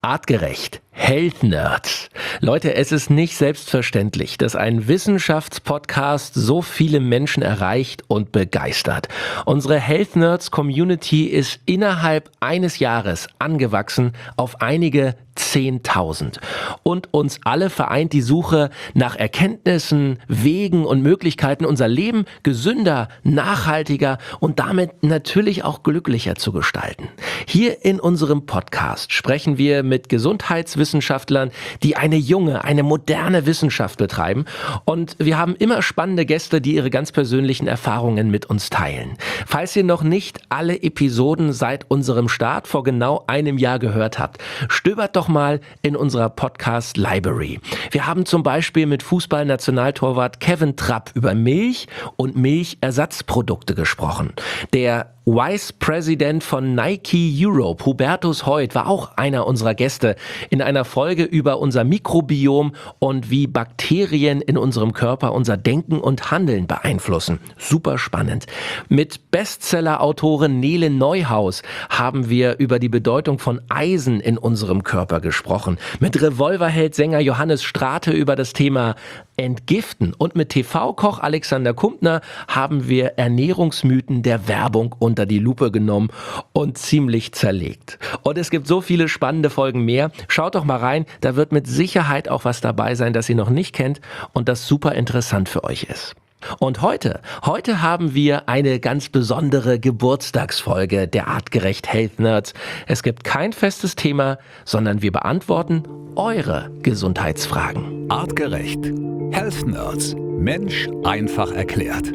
Artgerecht. Health Nerds. Leute, es ist nicht selbstverständlich, dass ein Wissenschaftspodcast so viele Menschen erreicht und begeistert. Unsere Health Nerds Community ist innerhalb eines Jahres angewachsen auf einige 10.000. Und uns alle vereint die Suche nach Erkenntnissen, Wegen und Möglichkeiten, unser Leben gesünder, nachhaltiger und damit natürlich auch glücklicher zu gestalten. Hier in unserem Podcast sprechen wir mit Gesundheitswissenschaftlern, die eine junge, eine moderne Wissenschaft betreiben. Und wir haben immer spannende Gäste, die ihre ganz persönlichen Erfahrungen mit uns teilen. Falls ihr noch nicht alle Episoden seit unserem Start vor genau einem Jahr gehört habt, stöbert doch mal in unserer Podcast-Library. Wir haben zum Beispiel mit Fußball-Nationaltorwart Kevin Trapp über Milch und Milchersatzprodukte gesprochen. Der Vice President von Nike Europe, Hubertus Heut, war auch einer unserer Gäste in einer Folge über unser Mikrobiom und wie Bakterien in unserem Körper unser Denken und Handeln beeinflussen. Super spannend. Mit Bestseller-Autorin Nele Neuhaus haben wir über die Bedeutung von Eisen in unserem Körper gesprochen. Mit Revolverheld-Sänger Johannes Strate über das Thema Entgiften. Und mit TV-Koch Alexander Kumpner haben wir Ernährungsmythen der Werbung unter die Lupe genommen und ziemlich zerlegt. Und es gibt so viele spannende Folgen mehr. Schaut doch mal rein, da wird mit Sicherheit auch was dabei sein, das ihr noch nicht kennt und das super interessant für euch ist. Und heute haben wir eine ganz besondere Geburtstagsfolge der Artgerecht Health Nerds. Es gibt kein festes Thema, sondern wir beantworten eure Gesundheitsfragen. Artgerecht. Health Nerds. Mensch einfach erklärt.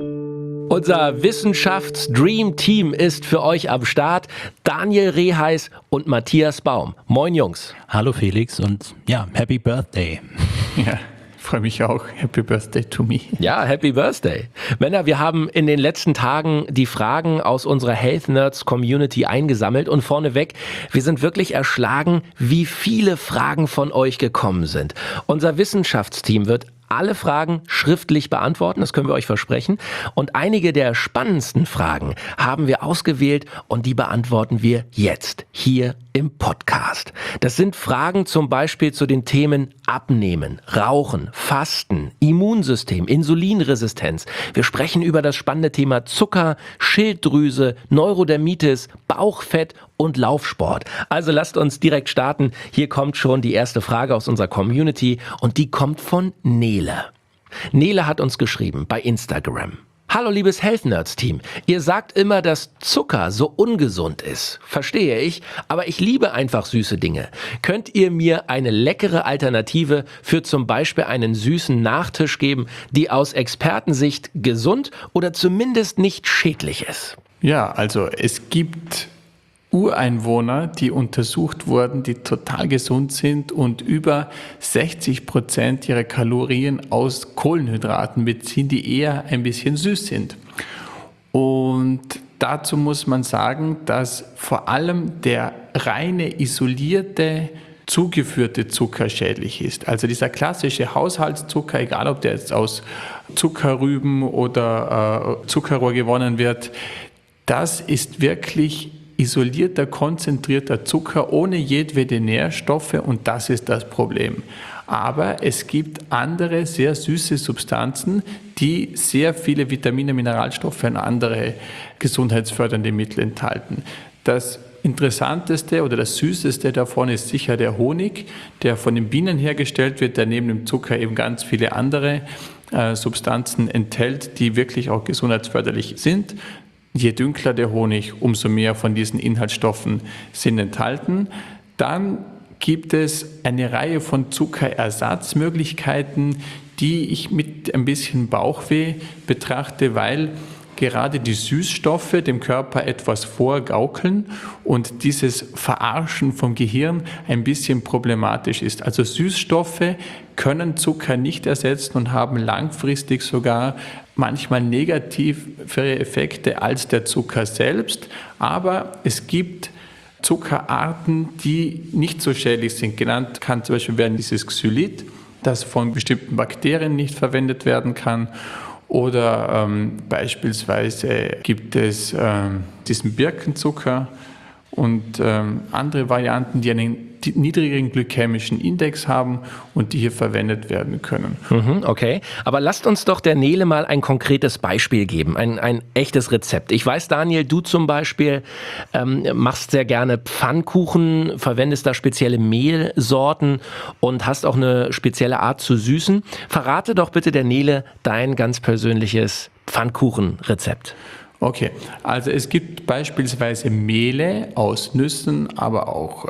Unser Wissenschafts-Dream-Team ist für euch am Start. Daniel Reheis und Matthias Baum. Moin Jungs. Hallo Felix und ja, Happy Birthday. Ja. Freue mich auch. Happy Birthday to me. Ja, Happy Birthday. Männer, wir haben in den letzten Tagen die Fragen aus unserer Health Nerds Community eingesammelt und vorneweg, wir sind wirklich erschlagen, wie viele Fragen von euch gekommen sind. Unser Wissenschaftsteam wird alle Fragen schriftlich beantworten, das können wir euch versprechen. Und einige der spannendsten Fragen haben wir ausgewählt und die beantworten wir jetzt hier im Podcast. Das sind Fragen zum Beispiel zu den Themen Abnehmen, Rauchen, Fasten, Immunsystem, Insulinresistenz. Wir sprechen über das spannende Thema Zucker, Schilddrüse, Neurodermitis, Bauchfett und Laufsport. Also lasst uns direkt starten. Hier kommt schon die erste Frage aus unserer Community und die kommt von Nele. Nele hat uns geschrieben bei Instagram. Hallo liebes Health Nerds Team, ihr sagt immer, dass Zucker so ungesund ist. Verstehe ich, aber ich liebe einfach süße Dinge. Könnt ihr mir eine leckere Alternative für zum Beispiel einen süßen Nachtisch geben, die aus Expertensicht gesund oder zumindest nicht schädlich ist? Ja, also es gibt Ureinwohner, die untersucht wurden, die total gesund sind und über 60% ihrer Kalorien aus Kohlenhydraten beziehen, die eher ein bisschen süß sind. Und dazu muss man sagen, dass vor allem der reine, isolierte, zugeführte Zucker schädlich ist. Also dieser klassische Haushaltszucker, egal ob der jetzt aus Zuckerrüben oder Zuckerrohr gewonnen wird, das ist wirklich isolierter, konzentrierter Zucker ohne jedwede Nährstoffe und das ist das Problem. Aber es gibt andere sehr süße Substanzen, die sehr viele Vitamine, Mineralstoffe und andere gesundheitsfördernde Mittel enthalten. Das Interessanteste oder das Süßeste davon ist sicher der Honig, der von den Bienen hergestellt wird, der neben dem Zucker eben ganz viele andere Substanzen enthält, die wirklich auch gesundheitsförderlich sind. Je dunkler der Honig, umso mehr von diesen Inhaltsstoffen sind enthalten. Dann gibt es eine Reihe von Zuckerersatzmöglichkeiten, die ich mit ein bisschen Bauchweh betrachte, weil gerade die Süßstoffe dem Körper etwas vorgaukeln und dieses Verarschen vom Gehirn ein bisschen problematisch ist. Also Süßstoffe können Zucker nicht ersetzen und haben langfristig sogar manchmal negativere Effekte als der Zucker selbst. Aber es gibt Zuckerarten, die nicht so schädlich sind. Genannt kann zum Beispiel werden dieses Xylit, das von bestimmten Bakterien nicht verwendet werden kann. Oder beispielsweise gibt es diesen Birkenzucker und andere Varianten, die einen niedrigeren glykämischen Index haben und die hier verwendet werden können. Okay, aber lasst uns doch der Nele mal ein konkretes Beispiel geben, ein echtes Rezept. Ich weiß, Daniel, du zum Beispiel machst sehr gerne Pfannkuchen, verwendest da spezielle Mehlsorten und hast auch eine spezielle Art zu süßen. Verrate doch bitte der Nele dein ganz persönliches Pfannkuchenrezept. Okay, also es gibt beispielsweise Mehle aus Nüssen, aber auch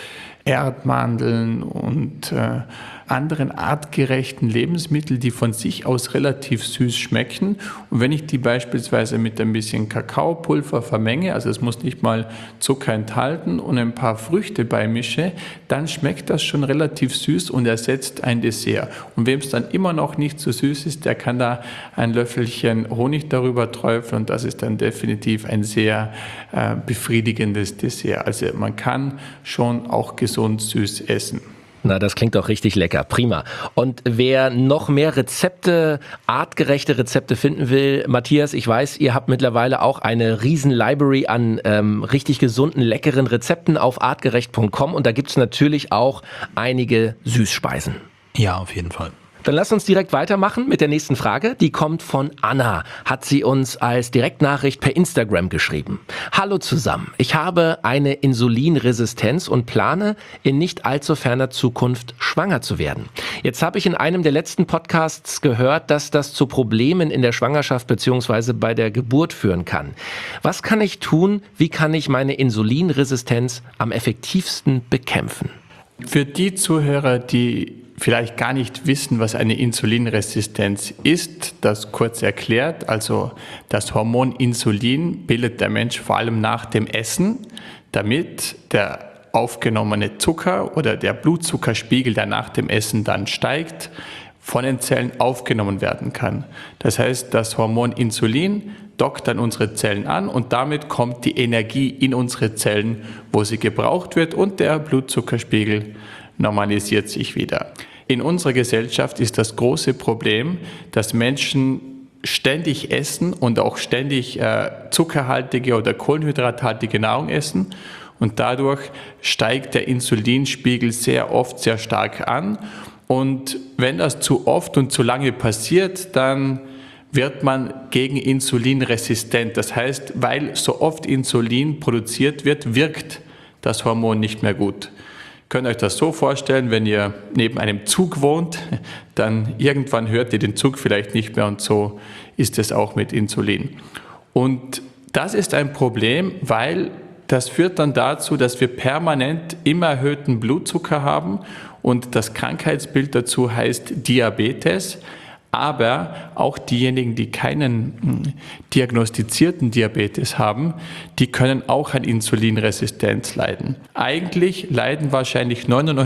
Erdmandeln und anderen artgerechten Lebensmitteln, die von sich aus relativ süß schmecken. Und wenn ich die beispielsweise mit ein bisschen Kakaopulver vermenge, also es muss nicht mal Zucker enthalten, und ein paar Früchte beimische, dann schmeckt das schon relativ süß und ersetzt ein Dessert. Und wem es dann immer noch nicht so süß ist, der kann da ein Löffelchen Honig darüber träufeln und das ist dann definitiv ein sehr befriedigendes Dessert. Also man kann schon auch gesund süß essen. Na, das klingt doch richtig lecker. Prima. Und wer noch mehr Rezepte, artgerechte Rezepte finden will, Matthias, ich weiß, ihr habt mittlerweile auch eine riesen Library an richtig gesunden, leckeren Rezepten auf artgerecht.com und da gibt's natürlich auch einige Süßspeisen. Ja, auf jeden Fall. Dann lasst uns direkt weitermachen mit der nächsten Frage. Die kommt von Anna. Hat sie uns als Direktnachricht per Instagram geschrieben. Hallo zusammen. Ich habe eine Insulinresistenz und plane in nicht allzu ferner Zukunft schwanger zu werden. Jetzt habe ich in einem der letzten Podcasts gehört, dass das zu Problemen in der Schwangerschaft bzw. bei der Geburt führen kann. Was kann ich tun? Wie kann ich meine Insulinresistenz am effektivsten bekämpfen? Für die Zuhörer, die vielleicht gar nicht wissen, was eine Insulinresistenz ist, das kurz erklärt. Also das Hormon Insulin bildet der Mensch vor allem nach dem Essen, damit der aufgenommene Zucker oder der Blutzuckerspiegel, der nach dem Essen dann steigt, von den Zellen aufgenommen werden kann. Das heißt, das Hormon Insulin dockt dann unsere Zellen an und damit kommt die Energie in unsere Zellen, wo sie gebraucht wird und der Blutzuckerspiegel normalisiert sich wieder. In unserer Gesellschaft ist das große Problem, dass Menschen ständig essen und auch ständig zuckerhaltige oder kohlenhydrathaltige Nahrung essen und dadurch steigt der Insulinspiegel sehr oft sehr stark an und wenn das zu oft und zu lange passiert, dann wird man gegen Insulin resistent. Das heißt, weil so oft Insulin produziert wird, wirkt das Hormon nicht mehr gut. Könnt ihr euch das so vorstellen, wenn ihr neben einem Zug wohnt, dann irgendwann hört ihr den Zug vielleicht nicht mehr und so ist es auch mit Insulin. Und das ist ein Problem, weil das führt dann dazu, dass wir permanent immer erhöhten Blutzucker haben und das Krankheitsbild dazu heißt Diabetes. Aber auch diejenigen, die keinen diagnostizierten Diabetes haben, die können auch an Insulinresistenz leiden. Eigentlich leiden wahrscheinlich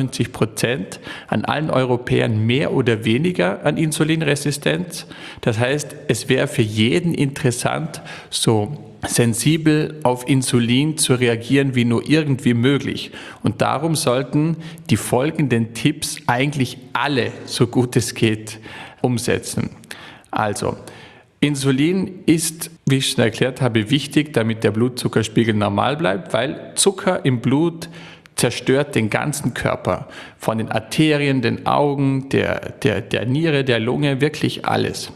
99% an allen Europäern mehr oder weniger an Insulinresistenz. Das heißt, es wäre für jeden interessant, so sensibel auf Insulin zu reagieren wie nur irgendwie möglich. Und darum sollten die folgenden Tipps eigentlich alle, so gut es geht, umsetzen. Also, Insulin ist, wie ich schon erklärt habe, wichtig, damit der Blutzuckerspiegel normal bleibt, weil Zucker im Blut zerstört den ganzen Körper. Von den Arterien, den Augen, der Niere, der Lunge, wirklich alles.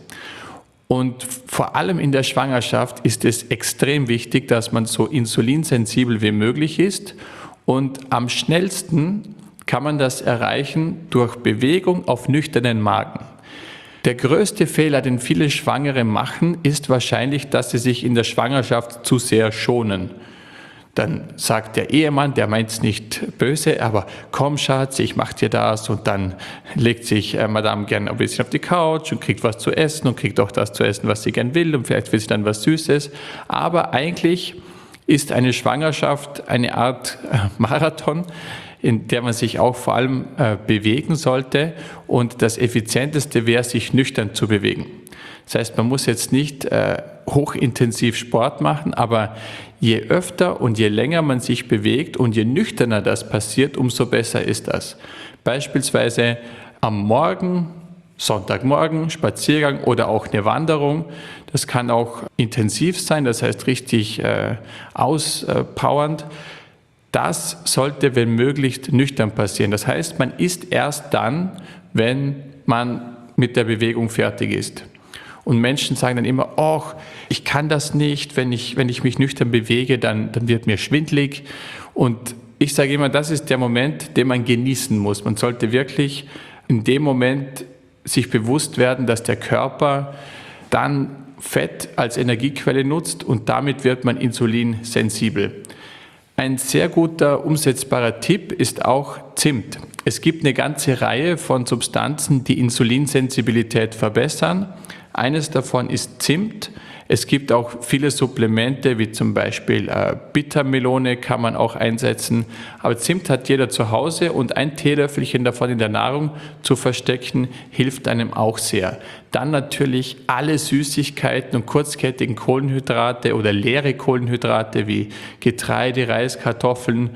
Und vor allem in der Schwangerschaft ist es extrem wichtig, dass man so insulinsensibel wie möglich ist. Und am schnellsten kann man das erreichen durch Bewegung auf nüchternen Magen. Der größte Fehler, den viele Schwangere machen, ist wahrscheinlich, dass sie sich in der Schwangerschaft zu sehr schonen. Dann sagt der Ehemann, der meint es nicht böse, aber komm Schatz, ich mach dir das und dann legt sich Madame gern ein bisschen auf die Couch und kriegt was zu essen und kriegt auch das zu essen, was sie gern will und vielleicht will sie dann was Süßes. Aber eigentlich ist eine Schwangerschaft eine Art Marathon, in der man sich auch vor allem bewegen sollte und das Effizienteste wäre, sich nüchtern zu bewegen. Das heißt, man muss jetzt nicht hochintensiv Sport machen, aber je öfter und je länger man sich bewegt und je nüchterner das passiert, umso besser ist das. Beispielsweise am Morgen, Sonntagmorgen, Spaziergang oder auch eine Wanderung. Das kann auch intensiv sein, das heißt richtig auspowernd. Das sollte, wenn möglich, nüchtern passieren. Das heißt, man isst erst dann, wenn man mit der Bewegung fertig ist. Und Menschen sagen dann immer, ach, ich kann das nicht, wenn ich mich nüchtern bewege, dann wird mir schwindelig. Und ich sage immer, das ist der Moment, den man genießen muss. Man sollte wirklich in dem Moment sich bewusst werden, dass der Körper dann Fett als Energiequelle nutzt und damit wird man insulinsensibel. Ein sehr guter, umsetzbarer Tipp ist auch Zimt. Es gibt eine ganze Reihe von Substanzen, die Insulinsensibilität verbessern. Eines davon ist Zimt. Es gibt auch viele Supplemente, wie zum Beispiel Bittermelone kann man auch einsetzen. Aber Zimt hat jeder zu Hause und ein Teelöffelchen davon in der Nahrung zu verstecken, hilft einem auch sehr. Dann natürlich alle Süßigkeiten und kurzkettigen Kohlenhydrate oder leere Kohlenhydrate wie Getreide, Reis, Kartoffeln,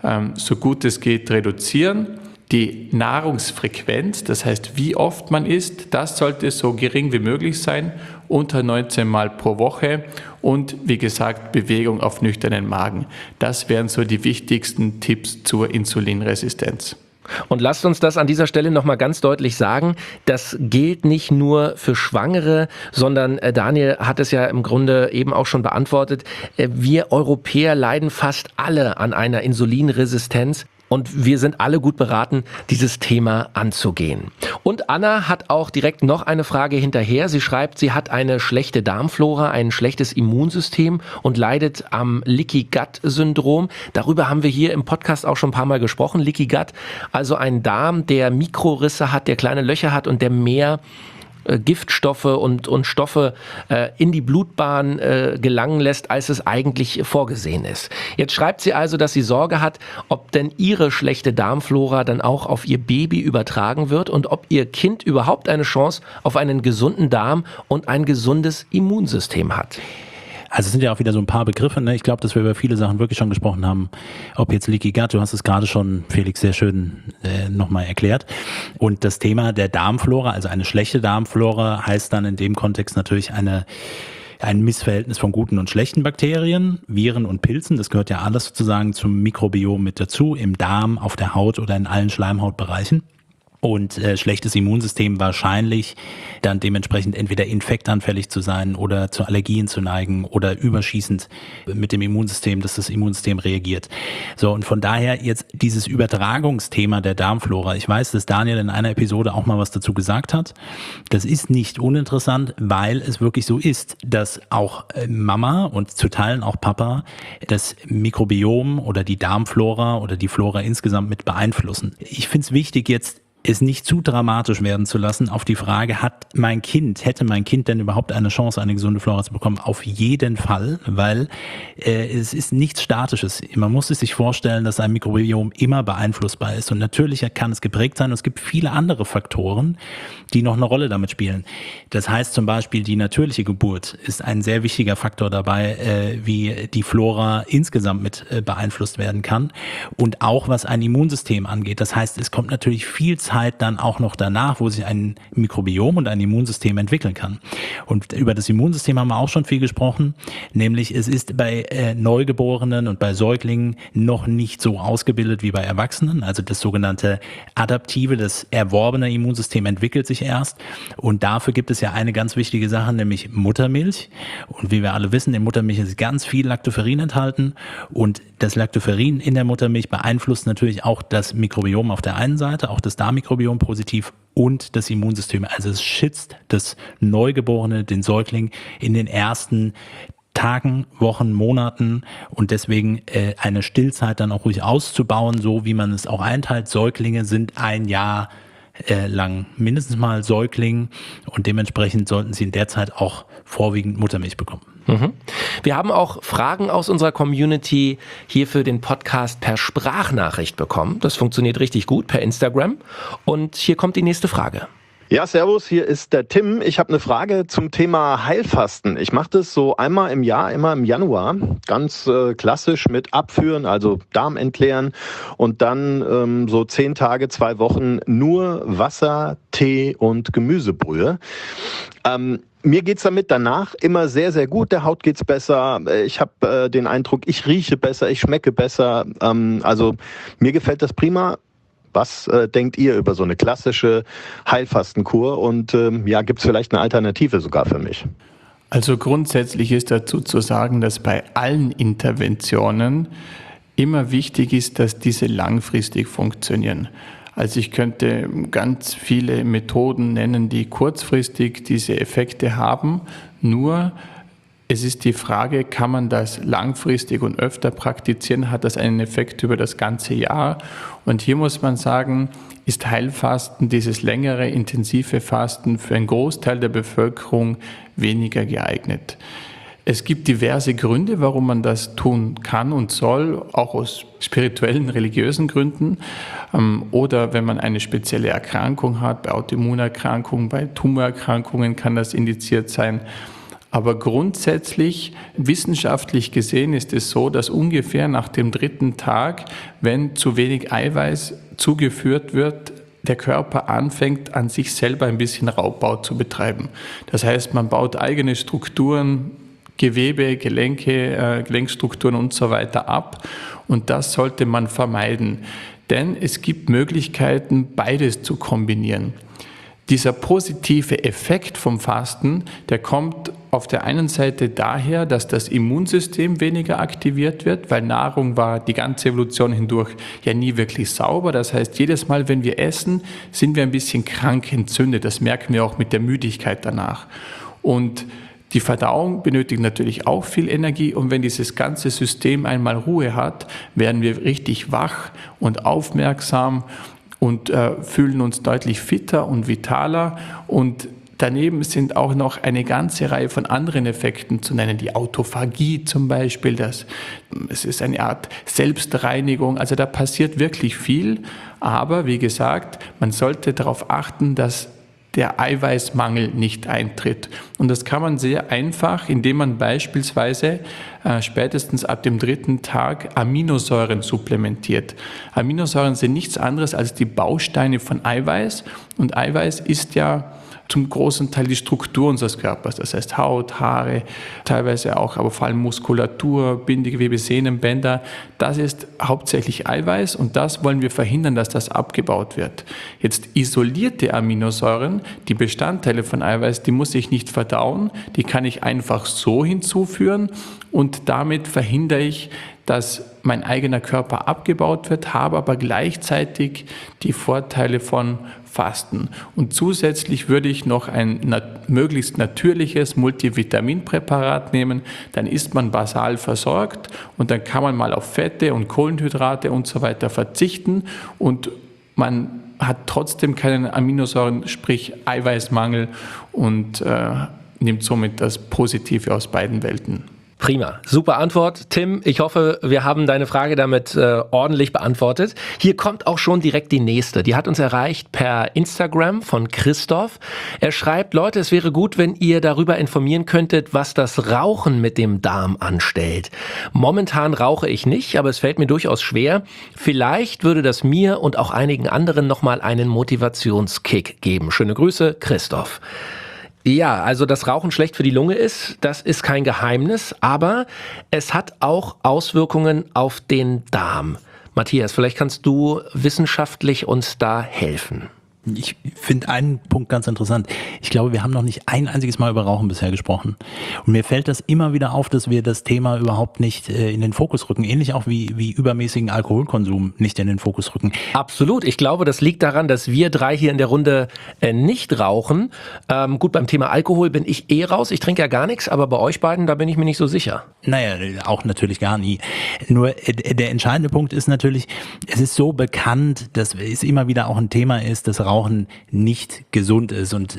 so gut es geht, reduzieren. Die Nahrungsfrequenz, das heißt, wie oft man isst, das sollte so gering wie möglich sein, unter 19 Mal pro Woche und wie gesagt, Bewegung auf nüchternen Magen. Das wären so die wichtigsten Tipps zur Insulinresistenz. Und lasst uns das an dieser Stelle nochmal ganz deutlich sagen, das gilt nicht nur für Schwangere, sondern Daniel hat es ja im Grunde eben auch schon beantwortet, wir Europäer leiden fast alle an einer Insulinresistenz. Und wir sind alle gut beraten, dieses Thema anzugehen. Und Anna hat auch direkt noch eine Frage hinterher. Sie schreibt, sie hat eine schlechte Darmflora, ein schlechtes Immunsystem und leidet am Leaky Gut Syndrom. Darüber haben wir hier im Podcast auch schon ein paar Mal gesprochen. Leaky Gut, also ein Darm, der Mikrorisse hat, der kleine Löcher hat und der mehr Giftstoffe und Stoffe in die Blutbahn gelangen lässt, als es eigentlich vorgesehen ist. Jetzt schreibt sie also, dass sie Sorge hat, ob denn ihre schlechte Darmflora dann auch auf ihr Baby übertragen wird und ob ihr Kind überhaupt eine Chance auf einen gesunden Darm und ein gesundes Immunsystem hat. Also es sind ja auch wieder so ein paar Begriffe, ne? Ich glaube, dass wir über viele Sachen wirklich schon gesprochen haben. Ob jetzt Leaky Gut, du hast es gerade schon, Felix, sehr schön nochmal erklärt. Und das Thema der Darmflora, also eine schlechte Darmflora, heißt dann in dem Kontext natürlich ein Missverhältnis von guten und schlechten Bakterien, Viren und Pilzen. Das gehört ja alles sozusagen zum Mikrobiom mit dazu, im Darm, auf der Haut oder in allen Schleimhautbereichen. Und schlechtes Immunsystem wahrscheinlich dann dementsprechend entweder infektanfällig zu sein oder zu Allergien zu neigen oder überschießend mit dem Immunsystem, dass das Immunsystem reagiert. So, und von daher jetzt dieses Übertragungsthema der Darmflora. Ich weiß, dass Daniel in einer Episode auch mal was dazu gesagt hat. Das ist nicht uninteressant, weil es wirklich so ist, dass auch Mama und zu Teilen auch Papa das Mikrobiom oder die Darmflora oder die Flora insgesamt mit beeinflussen. Ich finde es wichtig, jetzt es nicht zu dramatisch werden zu lassen auf die Frage, hätte mein Kind denn überhaupt eine Chance, eine gesunde Flora zu bekommen? Auf jeden Fall, weil es ist nichts Statisches. Man muss es sich vorstellen, dass ein Mikrobiom immer beeinflussbar ist und natürlich kann es geprägt sein und es gibt viele andere Faktoren, die noch eine Rolle damit spielen. Das heißt zum Beispiel, die natürliche Geburt ist ein sehr wichtiger Faktor dabei, wie die Flora insgesamt mit beeinflusst werden kann und auch was ein Immunsystem angeht. Das heißt, es kommt natürlich viel Zeit dann auch noch danach, wo sich ein Mikrobiom und ein Immunsystem entwickeln kann. Und über das Immunsystem haben wir auch schon viel gesprochen, nämlich es ist bei Neugeborenen und bei Säuglingen noch nicht so ausgebildet wie bei Erwachsenen. Also das sogenannte adaptive, das erworbene Immunsystem entwickelt sich erst. Und dafür gibt es ja eine ganz wichtige Sache, nämlich Muttermilch. Und wie wir alle wissen, in Muttermilch ist ganz viel Lactoferrin enthalten. Und das Lactoferrin in der Muttermilch beeinflusst natürlich auch das Mikrobiom auf der einen Seite, auch das Darmmikrobiom positiv und das Immunsystem. Also es schützt das Neugeborene, den Säugling in den ersten Tagen, Wochen, Monaten und deswegen eine Stillzeit dann auch ruhig auszubauen, so wie man es auch einteilt. Säuglinge sind ein Jahr lang mindestens mal Säugling und dementsprechend sollten sie in der Zeit auch vorwiegend Muttermilch bekommen. Wir haben auch Fragen aus unserer Community hier für den Podcast per Sprachnachricht bekommen. Das funktioniert richtig gut per Instagram. Und hier kommt die nächste Frage. Ja, servus, hier ist der Tim. Ich habe eine Frage zum Thema Heilfasten. Ich mache das so einmal im Jahr, immer im Januar, ganz klassisch mit Abführen, also Darm entleeren und dann so 10 Tage, 2 Wochen nur Wasser, Tee und Gemüsebrühe. Mir geht's damit danach immer sehr, sehr gut. Der Haut geht's besser. Ich habe den Eindruck, ich rieche besser, ich schmecke besser. Also mir gefällt das prima. Was denkt ihr über so eine klassische Heilfastenkur und gibt es vielleicht eine Alternative sogar für mich? Also grundsätzlich ist dazu zu sagen, dass bei allen Interventionen immer wichtig ist, dass diese langfristig funktionieren. Also ich könnte ganz viele Methoden nennen, die kurzfristig diese Effekte haben, nur es ist die Frage, kann man das langfristig und öfter praktizieren, hat das einen Effekt über das ganze Jahr? Und hier muss man sagen, ist Heilfasten, dieses längere, intensive Fasten für einen Großteil der Bevölkerung weniger geeignet. Es gibt diverse Gründe, warum man das tun kann und soll, auch aus spirituellen, religiösen Gründen. Oder wenn man eine spezielle Erkrankung hat, bei Autoimmunerkrankungen, bei Tumorerkrankungen kann das indiziert sein. Aber grundsätzlich, wissenschaftlich gesehen, ist es so, dass ungefähr nach dem 3. Tag, wenn zu wenig Eiweiß zugeführt wird, der Körper anfängt, an sich selber ein bisschen Raubbau zu betreiben. Das heißt, man baut eigene Strukturen, Gewebe, Gelenke, Gelenkstrukturen und so weiter ab. Und das sollte man vermeiden. Denn es gibt Möglichkeiten, beides zu kombinieren. Dieser positive Effekt vom Fasten, der kommt auf der einen Seite daher, dass das Immunsystem weniger aktiviert wird, weil Nahrung war die ganze Evolution hindurch ja nie wirklich sauber. Das heißt, jedes Mal, wenn wir essen, sind wir ein bisschen krank entzündet. Das merken wir auch mit der Müdigkeit danach. Und die Verdauung benötigt natürlich auch viel Energie und wenn dieses ganze System einmal Ruhe hat, werden wir richtig wach und aufmerksam und fühlen uns deutlich fitter und vitaler und daneben sind auch noch eine ganze Reihe von anderen Effekten zu nennen, die Autophagie zum Beispiel, es ist eine Art Selbstreinigung, also da passiert wirklich viel, aber wie gesagt, man sollte darauf achten, dass der Eiweißmangel nicht eintritt. Und das kann man sehr einfach, indem man beispielsweise spätestens ab dem 3. Tag Aminosäuren supplementiert. Aminosäuren sind nichts anderes als die Bausteine von Eiweiß. Und Eiweiß ist ja zum großen Teil die Struktur unseres Körpers. Das heißt Haut, Haare, teilweise auch, aber vor allem Muskulatur, Bindegewebe, Sehnen, Bänder. Das ist hauptsächlich Eiweiß und das wollen wir verhindern, dass das abgebaut wird. Jetzt isolierte Aminosäuren, die Bestandteile von Eiweiß, die muss ich nicht verdauen, die kann ich einfach so hinzuführen und damit verhindere ich, dass mein eigener Körper abgebaut wird, habe aber gleichzeitig die Vorteile von Fasten. Und zusätzlich würde ich noch ein möglichst natürliches Multivitaminpräparat nehmen, dann ist man basal versorgt und dann kann man mal auf Fette und Kohlenhydrate und so weiter verzichten und man hat trotzdem keinen Aminosäuren, sprich Eiweißmangel und nimmt somit das Positive aus beiden Welten. Prima, super Antwort. Tim, ich hoffe, wir haben deine Frage damit ordentlich beantwortet. Hier kommt auch schon direkt die nächste. Die hat uns erreicht per Instagram von Christoph. Er schreibt, Leute, es wäre gut, wenn ihr darüber informieren könntet, was das Rauchen mit dem Darm anstellt. Momentan rauche ich nicht, aber es fällt mir durchaus schwer. Vielleicht würde das mir und auch einigen anderen nochmal einen Motivationskick geben. Schöne Grüße, Christoph. Ja, also dass Rauchen schlecht für die Lunge ist, das ist kein Geheimnis, aber es hat auch Auswirkungen auf den Darm. Matthias, vielleicht kannst du wissenschaftlich uns da helfen. Ich finde einen Punkt ganz interessant. Ich glaube, wir haben noch nicht ein einziges Mal über Rauchen bisher gesprochen. Und mir fällt das immer wieder auf, dass wir das Thema überhaupt nicht in den Fokus rücken. Ähnlich auch wie übermäßigen Alkoholkonsum nicht in den Fokus rücken. Absolut. Ich glaube, das liegt daran, dass wir drei hier in der Runde nicht rauchen. Gut, beim Thema Alkohol bin ich raus. Ich trinke ja gar nichts, aber bei euch beiden, da bin ich mir nicht so sicher. Naja, auch natürlich gar nie. Nur der entscheidende Punkt ist natürlich, es ist so bekannt, dass es immer wieder auch ein Thema ist, dass Rauchen Rauchen nicht gesund ist. Und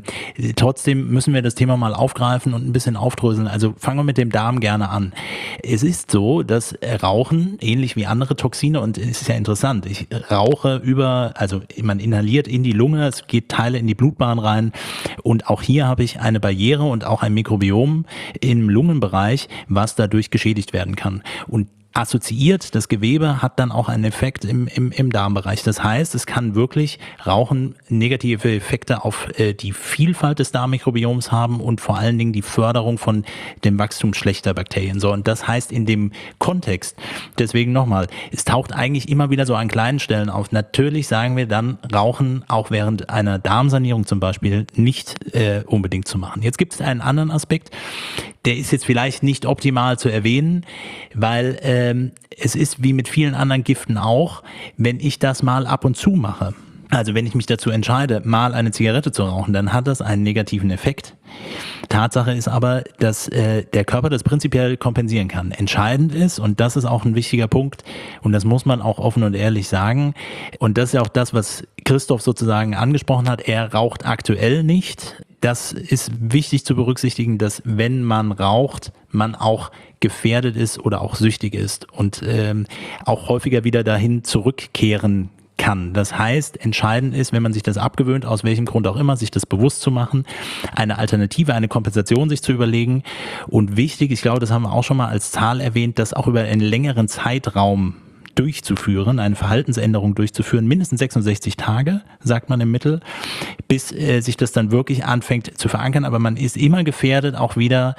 trotzdem müssen wir das Thema mal aufgreifen und ein bisschen aufdröseln. Also fangen wir mit dem Darm gerne an. Es ist so, dass Rauchen, ähnlich wie andere Toxine, und es ist ja interessant, ich rauche also man inhaliert in die Lunge, es geht Teile in die Blutbahn rein, und auch hier habe ich eine Barriere und auch ein Mikrobiom im Lungenbereich, was dadurch geschädigt werden kann. Und assoziiert, das Gewebe hat dann auch einen Effekt im Darmbereich. Das heißt, es kann wirklich Rauchen negative Effekte auf die Vielfalt des Darmmikrobioms haben und vor allen Dingen die Förderung von dem Wachstum schlechter Bakterien. So, und das heißt in dem Kontext, deswegen nochmal, es taucht eigentlich immer wieder so an kleinen Stellen auf. Natürlich sagen wir dann, Rauchen auch während einer Darmsanierung zum Beispiel nicht unbedingt zu machen. Jetzt gibt es einen anderen Aspekt, der ist jetzt vielleicht nicht optimal zu erwähnen, weil es ist wie mit vielen anderen Giften auch, wenn ich das mal ab und zu mache. Also wenn ich mich dazu entscheide, mal eine Zigarette zu rauchen, dann hat das einen negativen Effekt. Tatsache ist aber, dass der Körper das prinzipiell kompensieren kann. Entscheidend ist, und das ist auch ein wichtiger Punkt, und das muss man auch offen und ehrlich sagen, und das ist ja auch das, was Christoph sozusagen angesprochen hat, er raucht aktuell nicht. Das ist wichtig zu berücksichtigen, dass wenn man raucht, man auch gefährdet ist oder auch süchtig ist und auch häufiger wieder dahin zurückkehren kann. Das heißt, entscheidend ist, wenn man sich das abgewöhnt, aus welchem Grund auch immer, sich das bewusst zu machen, eine Alternative, eine Kompensation sich zu überlegen. Und wichtig, ich glaube, das haben wir auch schon mal als Zahl erwähnt, das auch über einen längeren Zeitraum durchzuführen, eine Verhaltensänderung durchzuführen, mindestens 66 Tage, sagt man im Mittel, bis sich das dann wirklich anfängt zu verankern. Aber man ist immer gefährdet, auch wieder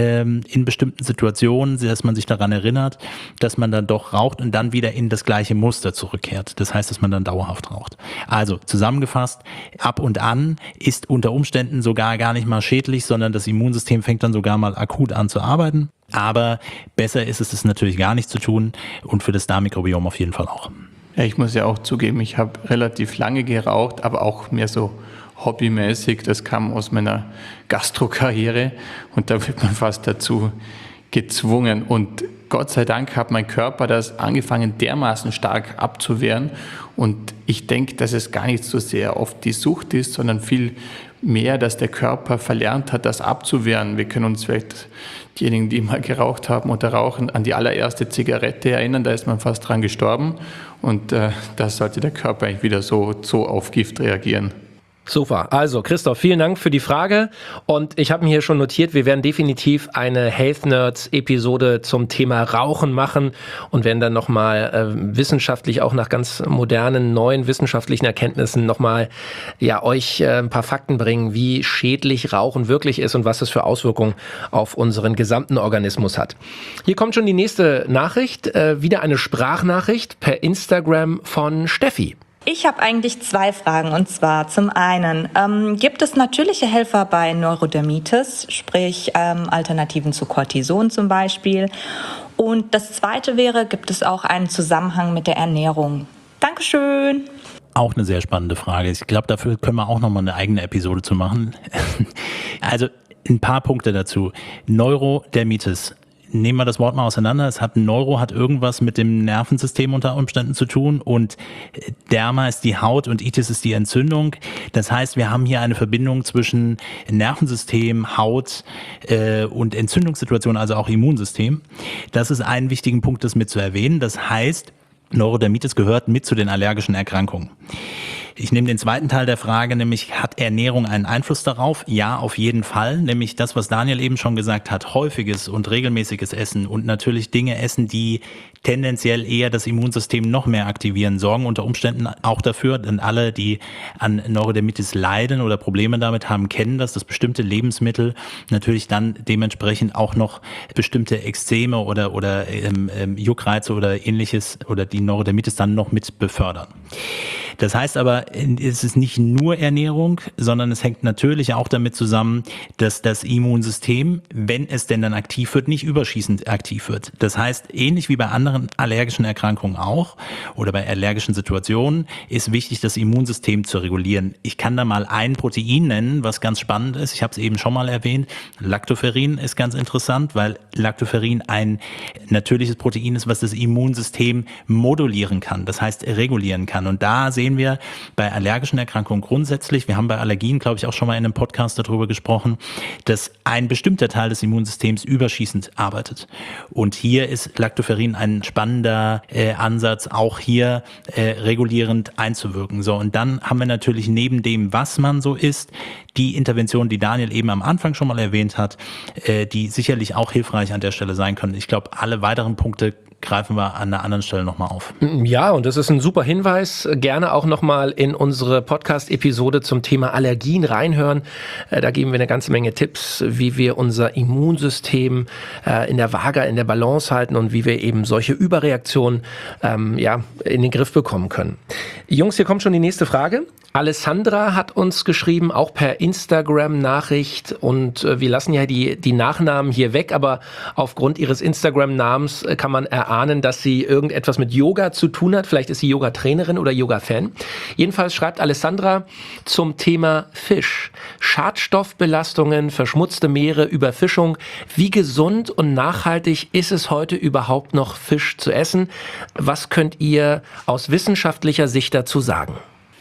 in bestimmten Situationen, dass man sich daran erinnert, dass man dann doch raucht und dann wieder in das gleiche Muster zurückkehrt. Das heißt, dass man dann dauerhaft raucht. Also zusammengefasst, ab und an ist unter Umständen sogar gar nicht mal schädlich, sondern das Immunsystem fängt dann sogar mal akut an zu arbeiten. Aber besser ist es natürlich gar nicht zu tun, und für das Darmmikrobiom auf jeden Fall auch. Ja, ich muss ja auch zugeben, ich habe relativ lange geraucht, aber auch mehr so hobbymäßig. Das kam aus meiner Gastrokarriere und da wird man fast dazu gezwungen. Und Gott sei Dank hat mein Körper das angefangen dermaßen stark abzuwehren. Und ich denke, dass es gar nicht so sehr oft die Sucht ist, sondern viel mehr, dass der Körper verlernt hat, das abzuwehren. Wir können uns vielleicht, diejenigen, die mal geraucht haben oder rauchen, an die allererste Zigarette erinnern, da ist man fast dran gestorben. Und da sollte der Körper eigentlich wieder so auf Gift reagieren. Super. Also Christoph, vielen Dank für die Frage, und ich habe mir hier schon notiert, wir werden definitiv eine Health Nerds Episode zum Thema Rauchen machen und werden dann nochmal wissenschaftlich, auch nach ganz modernen, neuen wissenschaftlichen Erkenntnissen nochmal euch ein paar Fakten bringen, wie schädlich Rauchen wirklich ist und was es für Auswirkungen auf unseren gesamten Organismus hat. Hier kommt schon die nächste Nachricht, wieder eine Sprachnachricht per Instagram von Steffi. Ich habe eigentlich 2 Fragen, und zwar zum einen, gibt es natürliche Helfer bei Neurodermitis, sprich Alternativen zu Cortison zum Beispiel? Und das zweite wäre, gibt es auch einen Zusammenhang mit der Ernährung? Dankeschön. Auch eine sehr spannende Frage. Ich glaube, dafür können wir auch nochmal eine eigene Episode zu machen. Also ein paar Punkte dazu. Neurodermitis. Nehmen wir das Wort mal auseinander. Neuro hat irgendwas mit dem Nervensystem unter Umständen zu tun, und Derma ist die Haut und Itis ist die Entzündung. Das heißt, wir haben hier eine Verbindung zwischen Nervensystem, Haut und Entzündungssituation, also auch Immunsystem. Das ist ein wichtigen Punkt, das mit zu erwähnen. Das heißt, Neurodermitis gehört mit zu den allergischen Erkrankungen. Ich nehme den zweiten Teil der Frage, nämlich hat Ernährung einen Einfluss darauf? Ja, auf jeden Fall. Nämlich das, was Daniel eben schon gesagt hat, häufiges und regelmäßiges Essen und natürlich Dinge essen, die tendenziell eher das Immunsystem noch mehr aktivieren, sorgen unter Umständen auch dafür, denn alle, die an Neurodermitis leiden oder Probleme damit haben, kennen das, dass bestimmte Lebensmittel natürlich dann dementsprechend auch noch bestimmte Ekzeme oder Juckreize oder ähnliches oder die Neurodermitis dann noch mit befördern. Das heißt aber, es ist nicht nur Ernährung, sondern es hängt natürlich auch damit zusammen, dass das Immunsystem, wenn es denn dann aktiv wird, nicht überschießend aktiv wird. Das heißt, ähnlich wie bei anderen anderen allergischen Erkrankungen auch oder bei allergischen Situationen ist wichtig, das Immunsystem zu regulieren. Ich kann da mal ein Protein nennen, was ganz spannend ist. Ich habe es eben schon mal erwähnt. Lactoferrin ist ganz interessant, weil Lactoferrin ein natürliches Protein ist, was das Immunsystem modulieren kann, das heißt regulieren kann. Und da sehen wir bei allergischen Erkrankungen grundsätzlich, wir haben bei Allergien, glaube ich, auch schon mal in einem Podcast darüber gesprochen, dass ein bestimmter Teil des Immunsystems überschießend arbeitet. Und hier ist Lactoferrin ein spannender Ansatz, auch hier regulierend einzuwirken. So, und dann haben wir natürlich neben dem, was man so isst, die Intervention, die Daniel eben am Anfang schon mal erwähnt hat, die sicherlich auch hilfreich an der Stelle sein können. Ich glaube, alle weiteren Punkte greifen wir an einer anderen Stelle nochmal auf. Ja, und das ist ein super Hinweis. Gerne auch nochmal in unsere Podcast-Episode zum Thema Allergien reinhören. Da geben wir eine ganze Menge Tipps, wie wir unser Immunsystem in der Waage, in der Balance halten und wie wir eben solche Überreaktionen in den Griff bekommen können. Jungs, hier kommt schon die nächste Frage. Alessandra hat uns geschrieben, auch per Instagram-Nachricht, und wir lassen ja die Nachnamen hier weg, aber aufgrund ihres Instagram-Namens kann man erahnen, dass sie irgendetwas mit Yoga zu tun hat. Vielleicht ist sie Yoga-Trainerin oder Yoga-Fan. Jedenfalls schreibt Alessandra zum Thema Fisch. Schadstoffbelastungen, verschmutzte Meere, Überfischung. Wie gesund und nachhaltig ist es heute überhaupt noch, Fisch zu essen? Was könnt ihr aus wissenschaftlicher Sicht dazu sagen?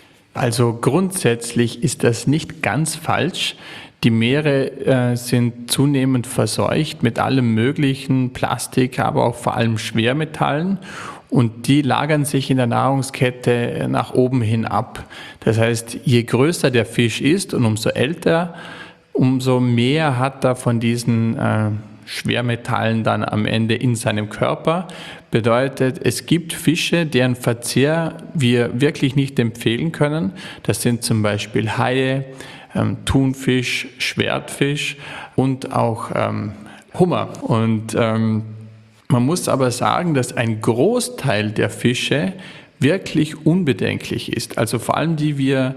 Also grundsätzlich ist das nicht ganz falsch. Die Meere sind zunehmend verseucht mit allem möglichen Plastik, aber auch vor allem Schwermetallen. Und die lagern sich in der Nahrungskette nach oben hin ab. Das heißt, je größer der Fisch ist und umso älter, umso mehr hat er von diesen Schwermetallen dann am Ende in seinem Körper. Bedeutet, es gibt Fische, deren Verzehr wir wirklich nicht empfehlen können. Das sind zum Beispiel Haie, Thunfisch, Schwertfisch und auch Hummer. Und man muss aber sagen, dass ein Großteil der Fische wirklich unbedenklich ist. Also vor allem die wir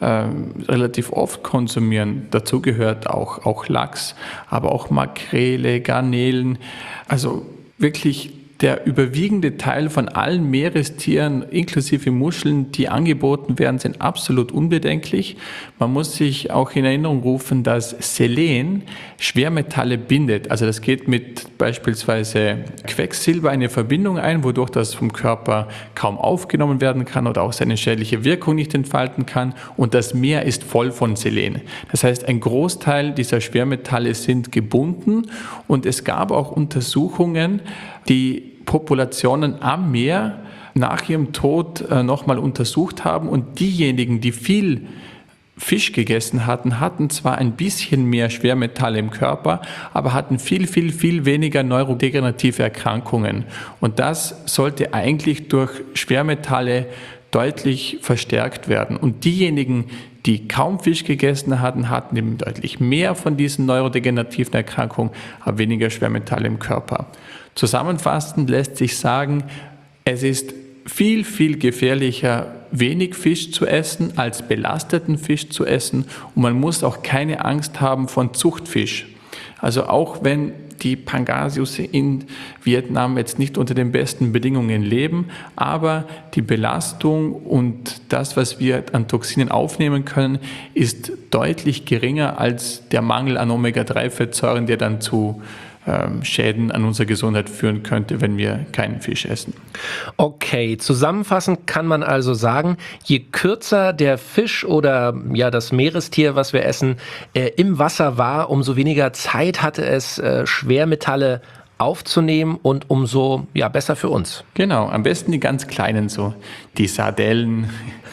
relativ oft konsumieren. Dazu gehört auch Lachs, aber auch Makrele, Garnelen. Also wirklich der überwiegende Teil von allen Meerestieren, inklusive Muscheln, die angeboten werden, sind absolut unbedenklich. Man muss sich auch in Erinnerung rufen, dass Selen Schwermetalle bindet. Also das geht mit beispielsweise Quecksilber eine Verbindung ein, wodurch das vom Körper kaum aufgenommen werden kann oder auch seine schädliche Wirkung nicht entfalten kann. Und das Meer ist voll von Selen. Das heißt, ein Großteil dieser Schwermetalle sind gebunden. Und es gab auch Untersuchungen, die Populationen am Meer nach ihrem Tod nochmal untersucht haben, und diejenigen, die viel Fisch gegessen hatten, hatten zwar ein bisschen mehr Schwermetalle im Körper, aber hatten viel weniger neurodegenerative Erkrankungen. Und das sollte eigentlich durch Schwermetalle deutlich verstärkt werden. Und diejenigen, die kaum Fisch gegessen hatten, hatten eben deutlich mehr von diesen neurodegenerativen Erkrankungen, aber weniger Schwermetalle im Körper. Zusammenfassend lässt sich sagen, es ist viel gefährlicher, wenig Fisch zu essen, als belasteten Fisch zu essen. Und man muss auch keine Angst haben von Zuchtfisch. Also auch wenn die Pangasius in Vietnam jetzt nicht unter den besten Bedingungen leben, aber die Belastung und das, was wir an Toxinen aufnehmen können, ist deutlich geringer als der Mangel an Omega-3-Fettsäuren, der dann zu Schäden an unserer Gesundheit führen könnte, wenn wir keinen Fisch essen. Okay, zusammenfassend kann man also sagen, je kürzer der Fisch oder das Meerestier, was wir essen, im Wasser war, umso weniger Zeit hatte es, Schwermetalle aufzunehmen und umso besser für uns. Genau, am besten die ganz kleinen, so die Sardellen,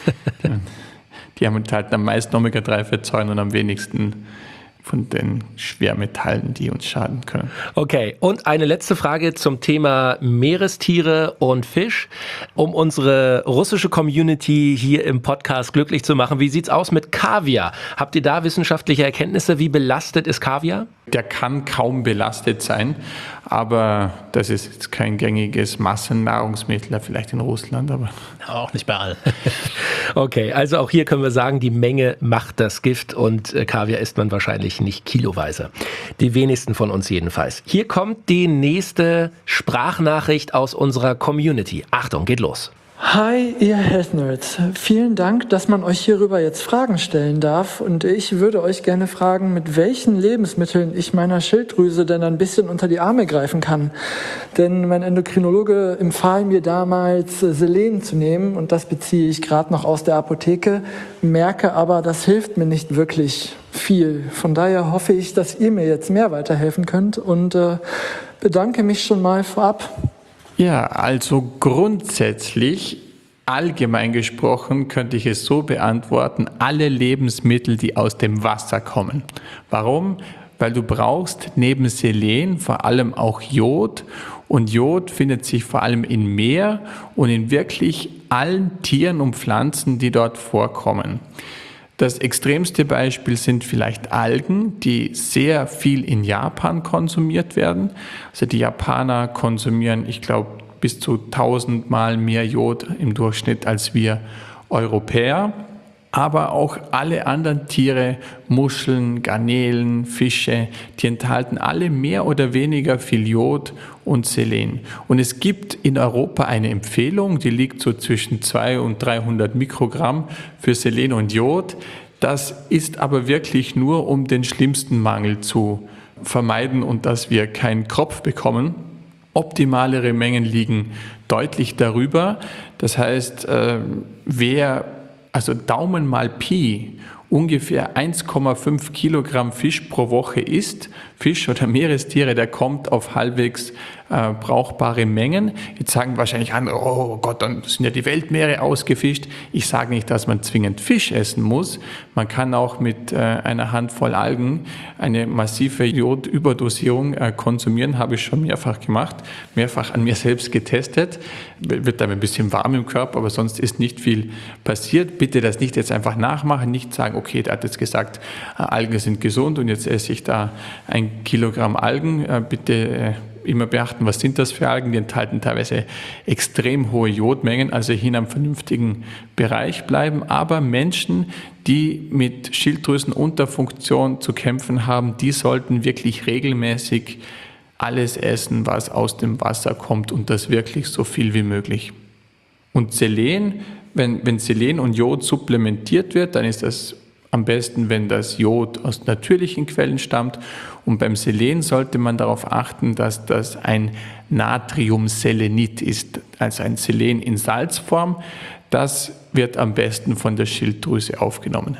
die haben halt am meisten Omega-3-Fettsäuren und am wenigsten von den Schwermetallen, die uns schaden können. Okay, und eine letzte Frage zum Thema Meerestiere und Fisch, um unsere russische Community hier im Podcast glücklich zu machen. Wie sieht's aus mit Kaviar? Habt ihr da wissenschaftliche Erkenntnisse? Wie belastet ist Kaviar? Der kann kaum belastet sein, aber das ist jetzt kein gängiges Massennahrungsmittel, vielleicht in Russland, aber auch nicht bei allen. Okay, also auch hier können wir sagen, die Menge macht das Gift und Kaviar isst man wahrscheinlich nicht kiloweise. Die wenigsten von uns jedenfalls. Hier kommt die nächste Sprachnachricht aus unserer Community. Achtung, geht los. Hi, ihr Health Nerds. Vielen Dank, dass man euch hierüber jetzt Fragen stellen darf. Und ich würde euch gerne fragen, mit welchen Lebensmitteln ich meiner Schilddrüse denn ein bisschen unter die Arme greifen kann. Denn mein Endokrinologe empfahl mir damals, Selen zu nehmen. Und das beziehe ich gerade noch aus der Apotheke. Merke aber, das hilft mir nicht wirklich viel. Von daher hoffe ich, dass ihr mir jetzt mehr weiterhelfen könnt. Und bedanke mich schon mal vorab. Ja, also grundsätzlich, allgemein gesprochen, könnte ich es so beantworten, alle Lebensmittel, die aus dem Wasser kommen. Warum? Weil du brauchst neben Selen vor allem auch Jod und Jod findet sich vor allem im Meer und in wirklich allen Tieren und Pflanzen, die dort vorkommen. Das extremste Beispiel sind vielleicht Algen, die sehr viel in Japan konsumiert werden. Also die Japaner konsumieren, ich glaube, bis zu 1000-mal mehr Jod im Durchschnitt als wir Europäer. Aber auch alle anderen Tiere, Muscheln, Garnelen, Fische, die enthalten alle mehr oder weniger viel Jod und Selen. Und es gibt in Europa eine Empfehlung, die liegt so zwischen 200 und 300 Mikrogramm für Selen und Jod. Das ist aber wirklich nur, um den schlimmsten Mangel zu vermeiden und dass wir keinen Kropf bekommen. Optimalere Mengen liegen deutlich darüber. Das heißt, also Daumen mal Pi, ungefähr 1,5 Kilogramm Fisch pro Woche isst, Fisch oder Meerestiere, der kommt auf halbwegs brauchbare Mengen. Jetzt sagen wahrscheinlich andere, oh Gott, dann sind ja die Weltmeere ausgefischt. Ich sage nicht, dass man zwingend Fisch essen muss. Man kann auch mit einer Handvoll Algen eine massive Jodüberdosierung konsumieren, habe ich schon mehrfach gemacht, mehrfach an mir selbst getestet. Wird dann ein bisschen warm im Körper, aber sonst ist nicht viel passiert. Bitte das nicht jetzt einfach nachmachen, nicht sagen, okay, der hat jetzt gesagt, Algen sind gesund und jetzt esse ich da 1 Kilogramm Algen. Bitte immer beachten, was sind das für Algen? Die enthalten teilweise extrem hohe Jodmengen, also hier in einem vernünftigen Bereich bleiben. Aber Menschen, die mit Schilddrüsenunterfunktion zu kämpfen haben, die sollten wirklich regelmäßig alles essen, was aus dem Wasser kommt und das wirklich so viel wie möglich. Und Selen, wenn Selen und Jod supplementiert wird, dann ist das am besten, wenn das Jod aus natürlichen Quellen stammt. Und beim Selen sollte man darauf achten, dass das ein Natriumselenit ist, also ein Selen in Salzform. Das wird am besten von der Schilddrüse aufgenommen.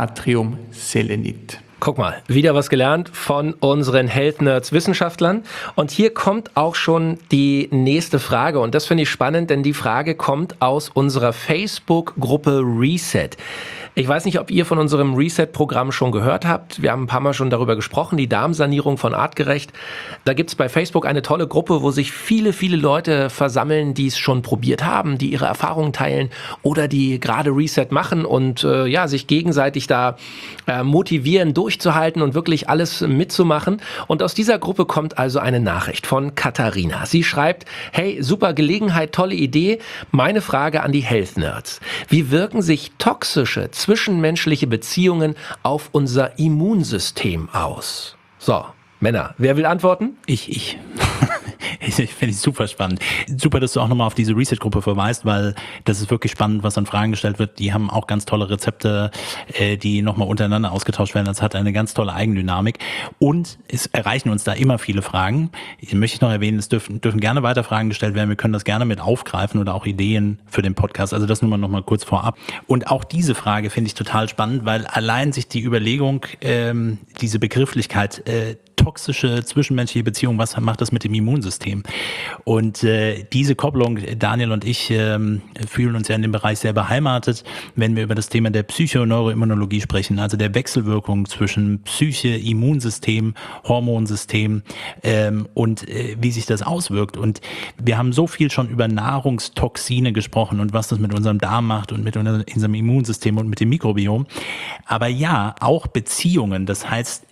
Natriumselenit. Guck mal, wieder was gelernt von unseren Health Nerds Wissenschaftlern. Und hier kommt auch schon die nächste Frage. Und das finde ich spannend, denn die Frage kommt aus unserer Facebook-Gruppe Reset. Ich weiß nicht, ob ihr von unserem Reset-Programm schon gehört habt. Wir haben ein paar Mal schon darüber gesprochen, die Darmsanierung von Artgerecht. Da gibt's bei Facebook eine tolle Gruppe, wo sich viele, viele Leute versammeln, die es schon probiert haben, die ihre Erfahrungen teilen oder die gerade Reset machen und sich gegenseitig da motivieren, durchzuhalten und wirklich alles mitzumachen. Und aus dieser Gruppe kommt also eine Nachricht von Katharina. Sie schreibt, hey, super Gelegenheit, tolle Idee. Meine Frage an die Health Nerds. Wie wirken sich toxische zwischenmenschliche Beziehungen auf unser Immunsystem aus? So, Männer, wer will antworten? Ich. Finde ich super spannend. Super, dass du auch nochmal auf diese Reset-Gruppe verweist, weil das ist wirklich spannend, was an Fragen gestellt wird. Die haben auch ganz tolle Rezepte, die nochmal untereinander ausgetauscht werden. Das hat eine ganz tolle Eigendynamik. Und es erreichen uns da immer viele Fragen. Ich möchte noch erwähnen, es dürfen gerne weiter Fragen gestellt werden. Wir können das gerne mit aufgreifen oder auch Ideen für den Podcast. Also das nur noch mal kurz vorab. Und auch diese Frage finde ich total spannend, weil allein sich die Überlegung, diese Begrifflichkeit, toxische zwischenmenschliche Beziehung, was macht das mit dem Immunsystem? Und diese Kopplung, Daniel und ich fühlen uns ja in dem Bereich sehr beheimatet, wenn wir über das Thema der Psychoneuroimmunologie sprechen, also der Wechselwirkung zwischen Psyche, Immunsystem, Hormonsystem und wie sich das auswirkt. Und wir haben so viel schon über Nahrungstoxine gesprochen und was das mit unserem Darm macht und mit unserem Immunsystem und mit dem Mikrobiom. Aber ja, auch Beziehungen, das heißt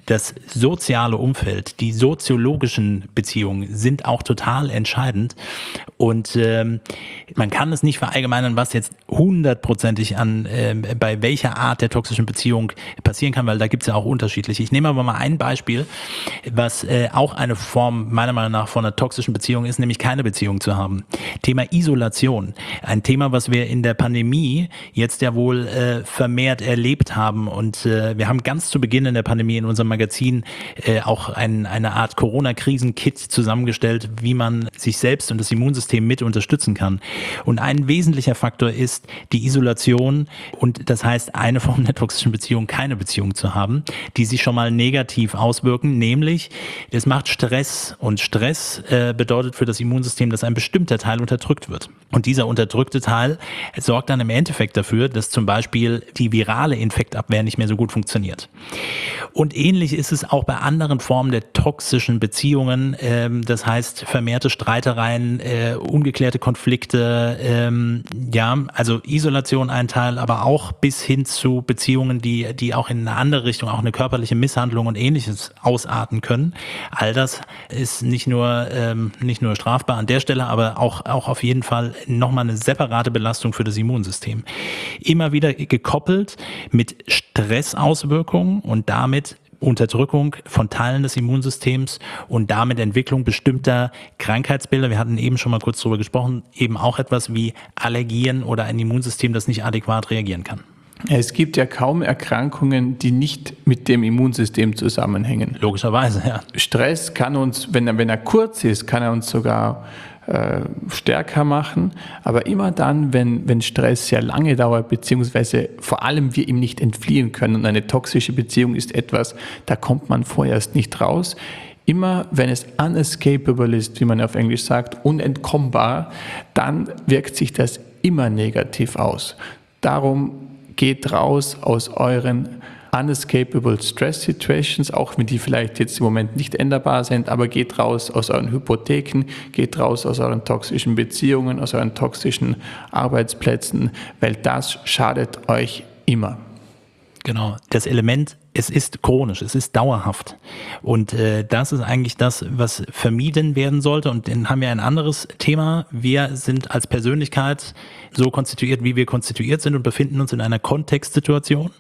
das soziale Umfeld, die soziologischen Beziehungen sind auch total entscheidend. Und man kann es nicht verallgemeinern, was jetzt 100%ig bei welcher Art der toxischen Beziehung passieren kann, weil da gibt es ja auch unterschiedliche. Ich nehme aber mal ein Beispiel, was auch eine Form meiner Meinung nach von einer toxischen Beziehung ist, nämlich keine Beziehung zu haben. Thema Isolation. Ein Thema, was wir in der Pandemie jetzt ja wohl vermehrt erlebt haben. Und wir haben ganz zu Beginn in der Pandemie in unserem Magazin auch eine Art Corona-Krisen-Kit zusammengestellt, wie man sich selbst und das Immunsystem mit unterstützen kann. Und ein wesentlicher Faktor ist die Isolation und das heißt, eine Form der toxischen Beziehung, keine Beziehung zu haben, die sich schon mal negativ auswirken, nämlich es macht Stress und Stress bedeutet für das Immunsystem, dass ein bestimmter Teil unterdrückt wird. Und dieser unterdrückte Teil sorgt dann im Endeffekt dafür, dass zum Beispiel die virale Infektabwehr nicht mehr so gut funktioniert. Und ähnlich ist es auch bei anderen Formen der toxischen Beziehungen, das heißt vermehrte Streitereien, ungeklärte Konflikte, also Isolation ein Teil, aber auch bis hin zu Beziehungen, die auch in eine andere Richtung, auch eine körperliche Misshandlung und Ähnliches ausarten können. All das ist nicht nur strafbar an der Stelle, aber auch auf jeden Fall nochmal eine separate Belastung für das Immunsystem. Immer wieder gekoppelt mit Stressauswirkungen und damit Unterdrückung von Teilen des Immunsystems und damit Entwicklung bestimmter Krankheitsbilder. Wir hatten eben schon mal kurz drüber gesprochen, eben auch etwas wie Allergien oder ein Immunsystem, das nicht adäquat reagieren kann. Es gibt ja kaum Erkrankungen, die nicht mit dem Immunsystem zusammenhängen. Logischerweise, ja. Stress kann uns, wenn er kurz ist, kann er uns sogar stärker machen, aber immer dann, wenn Stress sehr lange dauert, beziehungsweise vor allem wir ihm nicht entfliehen können und eine toxische Beziehung ist etwas, da kommt man vorerst nicht raus. Immer wenn es unescapable ist, wie man auf Englisch sagt, unentkommbar, dann wirkt sich das immer negativ aus. Darum geht raus aus euren unescapable stress situations, auch wenn die vielleicht jetzt im Moment nicht änderbar sind, aber geht raus aus euren Hypotheken, geht raus aus euren toxischen Beziehungen, aus euren toxischen Arbeitsplätzen, weil das schadet euch immer. Genau, das Element, es ist chronisch, es ist dauerhaft und das ist eigentlich das, was vermieden werden sollte und dann haben wir ein anderes Thema. Wir sind als Persönlichkeit so konstituiert, wie wir konstituiert sind und befinden uns in einer Kontextsituation.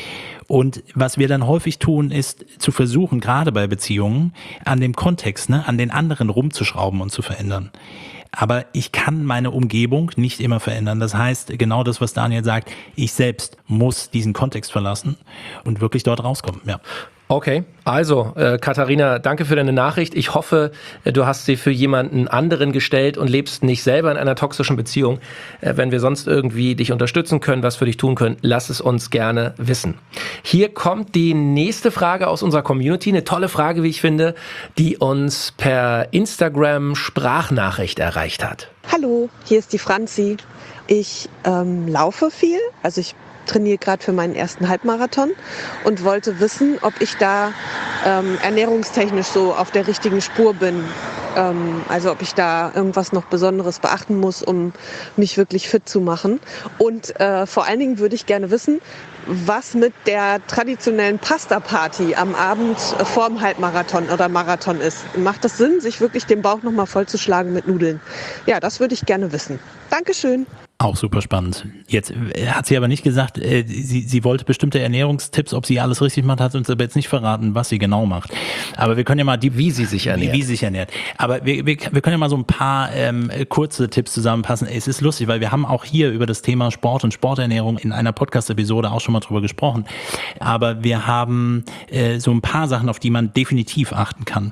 Und was wir dann häufig tun, ist zu versuchen, gerade bei Beziehungen, an dem Kontext, an den anderen rumzuschrauben und zu verändern. Aber ich kann meine Umgebung nicht immer verändern. Das heißt, genau das, was Daniel sagt, ich selbst muss diesen Kontext verlassen und wirklich dort rauskommen. Ja. Okay, also Katharina, danke für deine Nachricht. Ich hoffe, du hast sie für jemanden anderen gestellt und lebst nicht selber in einer toxischen Beziehung. Wenn wir sonst irgendwie dich unterstützen können, was für dich tun können, lass es uns gerne wissen. Hier kommt die nächste Frage aus unserer Community, eine tolle Frage, wie ich finde, die uns per Instagram-Sprachnachricht erreicht hat. Hallo, hier ist die Franzi. Ich laufe viel, also ich trainiere gerade für meinen ersten Halbmarathon und wollte wissen, ob ich da ernährungstechnisch so auf der richtigen Spur bin. Also ob ich da irgendwas noch Besonderes beachten muss, um mich wirklich fit zu machen. Und vor allen Dingen würde ich gerne wissen, was mit der traditionellen Pasta-Party am Abend vorm Halbmarathon oder Marathon ist. Macht das Sinn, sich wirklich den Bauch nochmal vollzuschlagen mit Nudeln? Ja, das würde ich gerne wissen. Dankeschön. Auch super spannend. Jetzt hat sie aber nicht gesagt, sie wollte bestimmte Ernährungstipps, ob sie alles richtig macht, hat uns aber jetzt nicht verraten, was sie genau macht. Aber wir können ja mal wie sie sich ernährt. Aber wir können ja mal so ein paar kurze Tipps zusammenpassen. Es ist lustig, weil wir haben auch hier über das Thema Sport und Sporternährung in einer Podcast-Episode auch schon mal drüber gesprochen. Aber wir haben so ein paar Sachen, auf die man definitiv achten kann.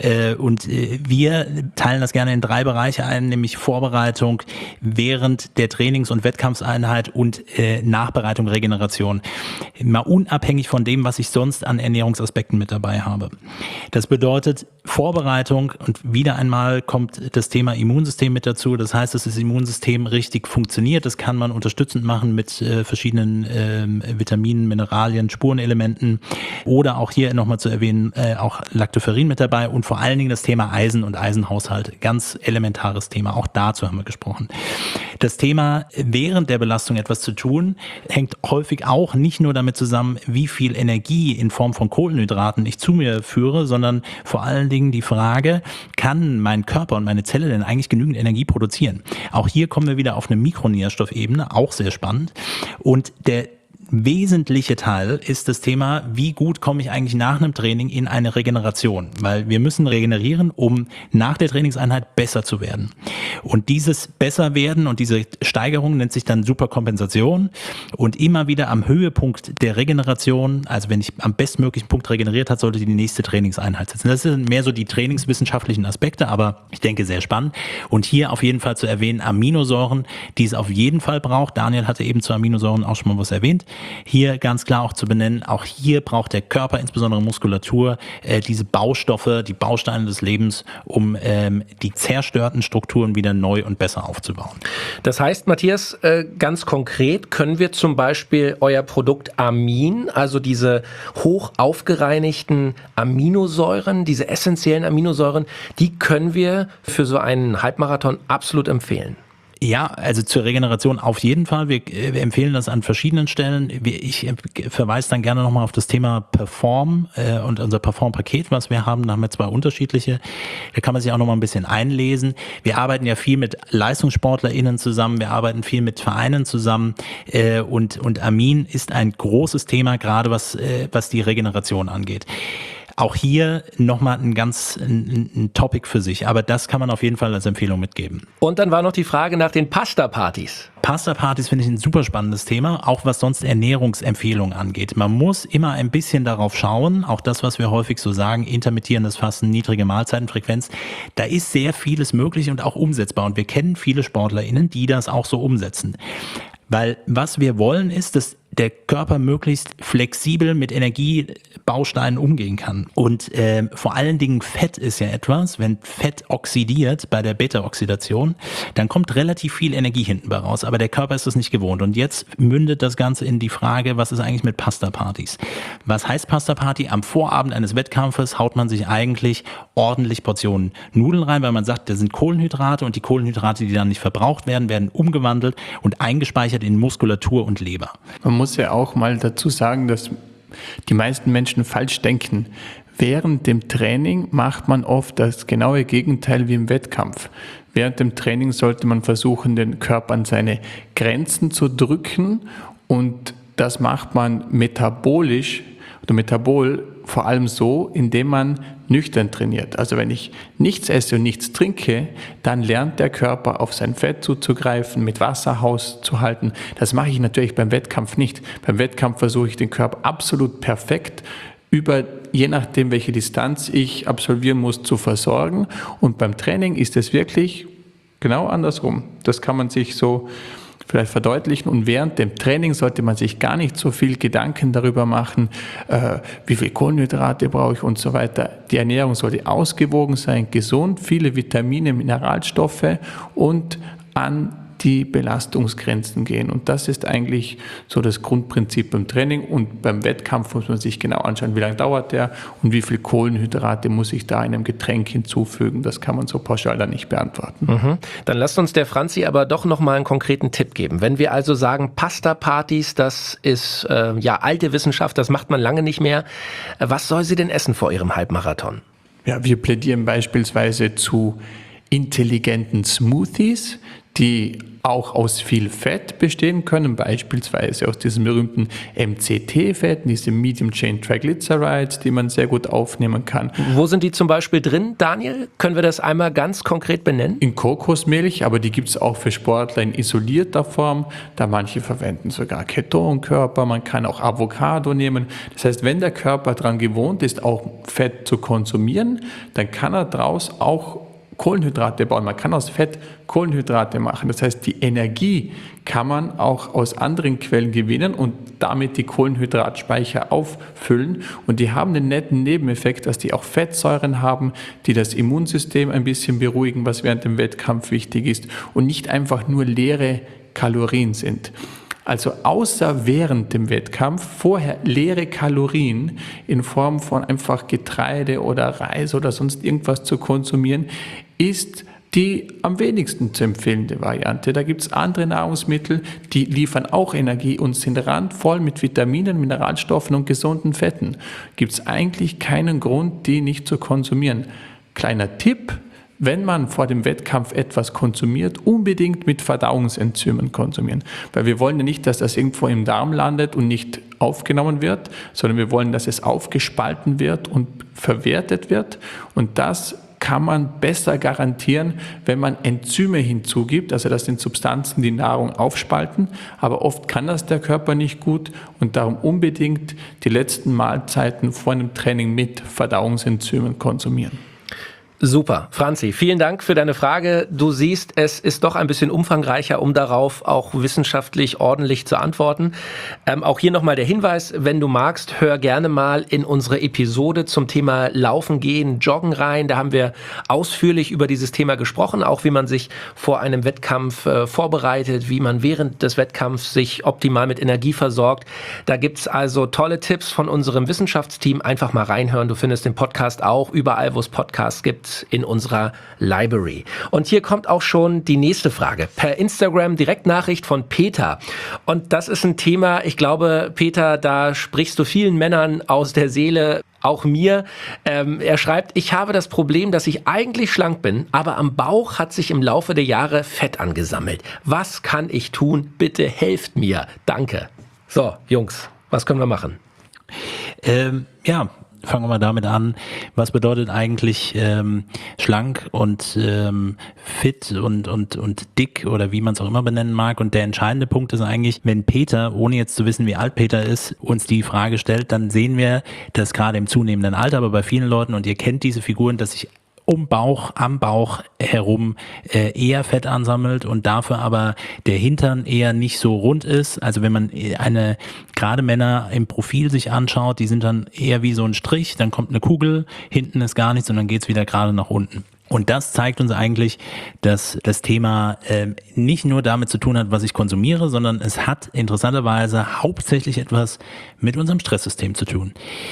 Und wir teilen das gerne in 3 Bereiche ein, nämlich Vorbereitung während der Trainings- und Wettkampfseinheit und Nachbereitung, Regeneration. Mal unabhängig von dem, was ich sonst an Ernährungsaspekten mit dabei habe. Das bedeutet Vorbereitung und wieder einmal kommt das Thema Immunsystem mit dazu. Das heißt, dass das Immunsystem richtig funktioniert. Das kann man unterstützend machen mit verschiedenen Vitaminen, Mineralien, Spurenelementen oder auch hier nochmal zu erwähnen, auch Lactoferrin mit dabei und vor allen Dingen das Thema Eisen und Eisenhaushalt. Ganz elementares Thema. Auch dazu haben wir gesprochen. Das Thema Thema, während der Belastung etwas zu tun, hängt häufig auch nicht nur damit zusammen, wie viel Energie in Form von Kohlenhydraten ich zu mir führe, sondern vor allen Dingen die Frage, kann mein Körper und meine Zelle denn eigentlich genügend Energie produzieren? Auch hier kommen wir wieder auf eine Mikronährstoffebene, auch sehr spannend. Und der wesentliche Teil ist das Thema, wie gut komme ich eigentlich nach einem Training in eine Regeneration, weil wir müssen regenerieren, um nach der Trainingseinheit besser zu werden. Und dieses Besserwerden und diese Steigerung nennt sich dann Superkompensation und immer wieder am Höhepunkt der Regeneration, also wenn ich am bestmöglichen Punkt regeneriert habe, sollte die nächste Trainingseinheit setzen. Das sind mehr so die trainingswissenschaftlichen Aspekte, aber ich denke sehr spannend. Und hier auf jeden Fall zu erwähnen, Aminosäuren, die es auf jeden Fall braucht. Daniel hatte eben zu Aminosäuren auch schon mal was erwähnt. Hier ganz klar auch zu benennen, auch hier braucht der Körper, insbesondere Muskulatur, diese Baustoffe, die Bausteine des Lebens, um die zerstörten Strukturen wieder neu und besser aufzubauen. Das heißt, Matthias, ganz konkret können wir zum Beispiel euer Produkt Amin, also diese hoch aufgereinigten Aminosäuren, diese essentiellen Aminosäuren, die können wir für so einen Halbmarathon absolut empfehlen. Ja, also zur Regeneration auf jeden Fall. Wir empfehlen das an verschiedenen Stellen. Ich verweise dann gerne nochmal auf das Thema Perform und unser Perform-Paket, was wir haben. Da haben wir 2 unterschiedliche. Da kann man sich auch nochmal ein bisschen einlesen. Wir arbeiten ja viel mit LeistungssportlerInnen zusammen. Wir arbeiten viel mit Vereinen zusammen. Und Amin ist ein großes Thema, gerade was die Regeneration angeht. Auch hier nochmal ein Topic für sich, aber das kann man auf jeden Fall als Empfehlung mitgeben. Und dann war noch die Frage nach den Pasta-Partys. Pasta-Partys finde ich ein super spannendes Thema, auch was sonst Ernährungsempfehlungen angeht. Man muss immer ein bisschen darauf schauen, auch das, was wir häufig so sagen, intermittierendes Fasten, niedrige Mahlzeitenfrequenz, da ist sehr vieles möglich und auch umsetzbar und wir kennen viele SportlerInnen, die das auch so umsetzen. Weil was wir wollen ist, dass der Körper möglichst flexibel mit Energiebausteinen umgehen kann. Und vor allen Dingen Fett ist ja etwas, wenn Fett oxidiert bei der Beta-Oxidation, dann kommt relativ viel Energie hinten bei raus, aber der Körper ist das nicht gewohnt. Und jetzt mündet das Ganze in die Frage, was ist eigentlich mit Pasta-Partys? Was heißt Pasta-Party? Am Vorabend eines Wettkampfes haut man sich eigentlich ordentlich Portionen Nudeln rein, weil man sagt, da sind Kohlenhydrate und die Kohlenhydrate, die dann nicht verbraucht werden, werden umgewandelt und eingespeichert in Muskulatur und Leber. Man muss ja auch mal dazu sagen, dass die meisten Menschen falsch denken. Während dem Training macht man oft das genaue Gegenteil wie im Wettkampf. Während dem Training sollte man versuchen, den Körper an seine Grenzen zu drücken und das macht man metabolisch oder metabol vor allem so, indem man nüchtern trainiert. Also wenn ich nichts esse und nichts trinke, dann lernt der Körper auf sein Fett zuzugreifen, mit Wasser hauszuhalten. Das mache ich natürlich beim Wettkampf nicht. Beim Wettkampf versuche ich den Körper absolut perfekt je nachdem, welche Distanz ich absolvieren muss, zu versorgen. Und beim Training ist es wirklich genau andersrum. Das kann man sich so vielleicht verdeutlichen. Und während dem Training sollte man sich gar nicht so viel Gedanken darüber machen, wie viel Kohlenhydrate brauche ich und so weiter. Die Ernährung sollte ausgewogen sein, gesund, viele Vitamine, Mineralstoffe und an die Belastungsgrenzen gehen. Und das ist eigentlich so das Grundprinzip beim Training. Und beim Wettkampf muss man sich genau anschauen, wie lange dauert der und wie viel Kohlenhydrate muss ich da einem Getränk hinzufügen. Das kann man so pauschal dann nicht beantworten. Mhm. Dann lasst uns der Franzi aber doch nochmal einen konkreten Tipp geben. Wenn wir also sagen, Pasta-Partys, das ist alte Wissenschaft, das macht man lange nicht mehr. Was soll sie denn essen vor ihrem Halbmarathon? Ja, wir plädieren beispielsweise zu intelligenten Smoothies, die auch aus viel Fett bestehen können, beispielsweise aus diesen berühmten MCT-Fetten, diese Medium Chain Triglycerides, die man sehr gut aufnehmen kann. Wo sind die zum Beispiel drin, Daniel? Können wir das einmal ganz konkret benennen? In Kokosmilch, aber die gibt es auch für Sportler in isolierter Form, da manche verwenden sogar Ketonkörper, man kann auch Avocado nehmen. Das heißt, wenn der Körper daran gewohnt ist, auch Fett zu konsumieren, dann kann er daraus auch Kohlenhydrate bauen. Man kann aus Fett Kohlenhydrate machen. Das heißt, die Energie kann man auch aus anderen Quellen gewinnen und damit die Kohlenhydratspeicher auffüllen. Und die haben den netten Nebeneffekt, dass die auch Fettsäuren haben, die das Immunsystem ein bisschen beruhigen, was während dem Wettkampf wichtig ist und nicht einfach nur leere Kalorien sind. Also außer während dem Wettkampf vorher leere Kalorien in Form von einfach Getreide oder Reis oder sonst irgendwas zu konsumieren, ist die am wenigsten zu empfehlende Variante. Da gibt es andere Nahrungsmittel, die liefern auch Energie und sind randvoll mit Vitaminen, Mineralstoffen und gesunden Fetten. Gibt es eigentlich keinen Grund, die nicht zu konsumieren. Kleiner Tipp: Wenn man vor dem Wettkampf etwas konsumiert, unbedingt mit Verdauungsenzymen konsumieren. Weil wir wollen ja nicht, dass das irgendwo im Darm landet und nicht aufgenommen wird, sondern wir wollen, dass es aufgespalten wird und verwertet wird. Und das kann man besser garantieren, wenn man Enzyme hinzugibt. Also das sind Substanzen, die Nahrung aufspalten. Aber oft kann das der Körper nicht gut und darum unbedingt die letzten Mahlzeiten vor einem Training mit Verdauungsenzymen konsumieren. Super. Franzi, vielen Dank für deine Frage. Du siehst, es ist doch ein bisschen umfangreicher, um darauf auch wissenschaftlich ordentlich zu antworten. Auch hier nochmal der Hinweis, wenn du magst, hör gerne mal in unsere Episode zum Thema Laufen gehen, Joggen rein. Da haben wir ausführlich über dieses Thema gesprochen, auch wie man sich vor einem Wettkampf vorbereitet, wie man während des Wettkampfs sich optimal mit Energie versorgt. Da gibt's also tolle Tipps von unserem Wissenschaftsteam. Einfach mal reinhören. Du findest den Podcast auch überall, wo es Podcasts gibt, in unserer Library. Und hier kommt auch schon die nächste Frage. Per Instagram Direktnachricht von Peter. Und das ist ein Thema, ich glaube, Peter, da sprichst du vielen Männern aus der Seele, auch mir. Er schreibt: Ich habe das Problem, dass ich eigentlich schlank bin, aber am Bauch hat sich im Laufe der Jahre Fett angesammelt. Was kann ich tun? Bitte helft mir. Danke. So, Jungs, was können wir machen? Fangen wir mal damit an. Was bedeutet eigentlich schlank und fit und dick oder wie man es auch immer benennen mag? Und der entscheidende Punkt ist eigentlich, wenn Peter, ohne jetzt zu wissen, wie alt Peter ist, uns die Frage stellt, dann sehen wir, dass gerade im zunehmenden Alter, aber bei vielen Leuten, und ihr kennt diese Figuren, dass sich am Bauch herum eher Fett ansammelt und dafür aber der Hintern eher nicht so rund ist. Also wenn man gerade Männer im Profil sich anschaut, die sind dann eher wie so ein Strich, dann kommt eine Kugel, hinten ist gar nichts und dann geht's wieder gerade nach unten. Und das zeigt uns eigentlich, dass das Thema nicht nur damit zu tun hat, was ich konsumiere, sondern es hat interessanterweise hauptsächlich etwas mit unserem Stresssystem zu tun.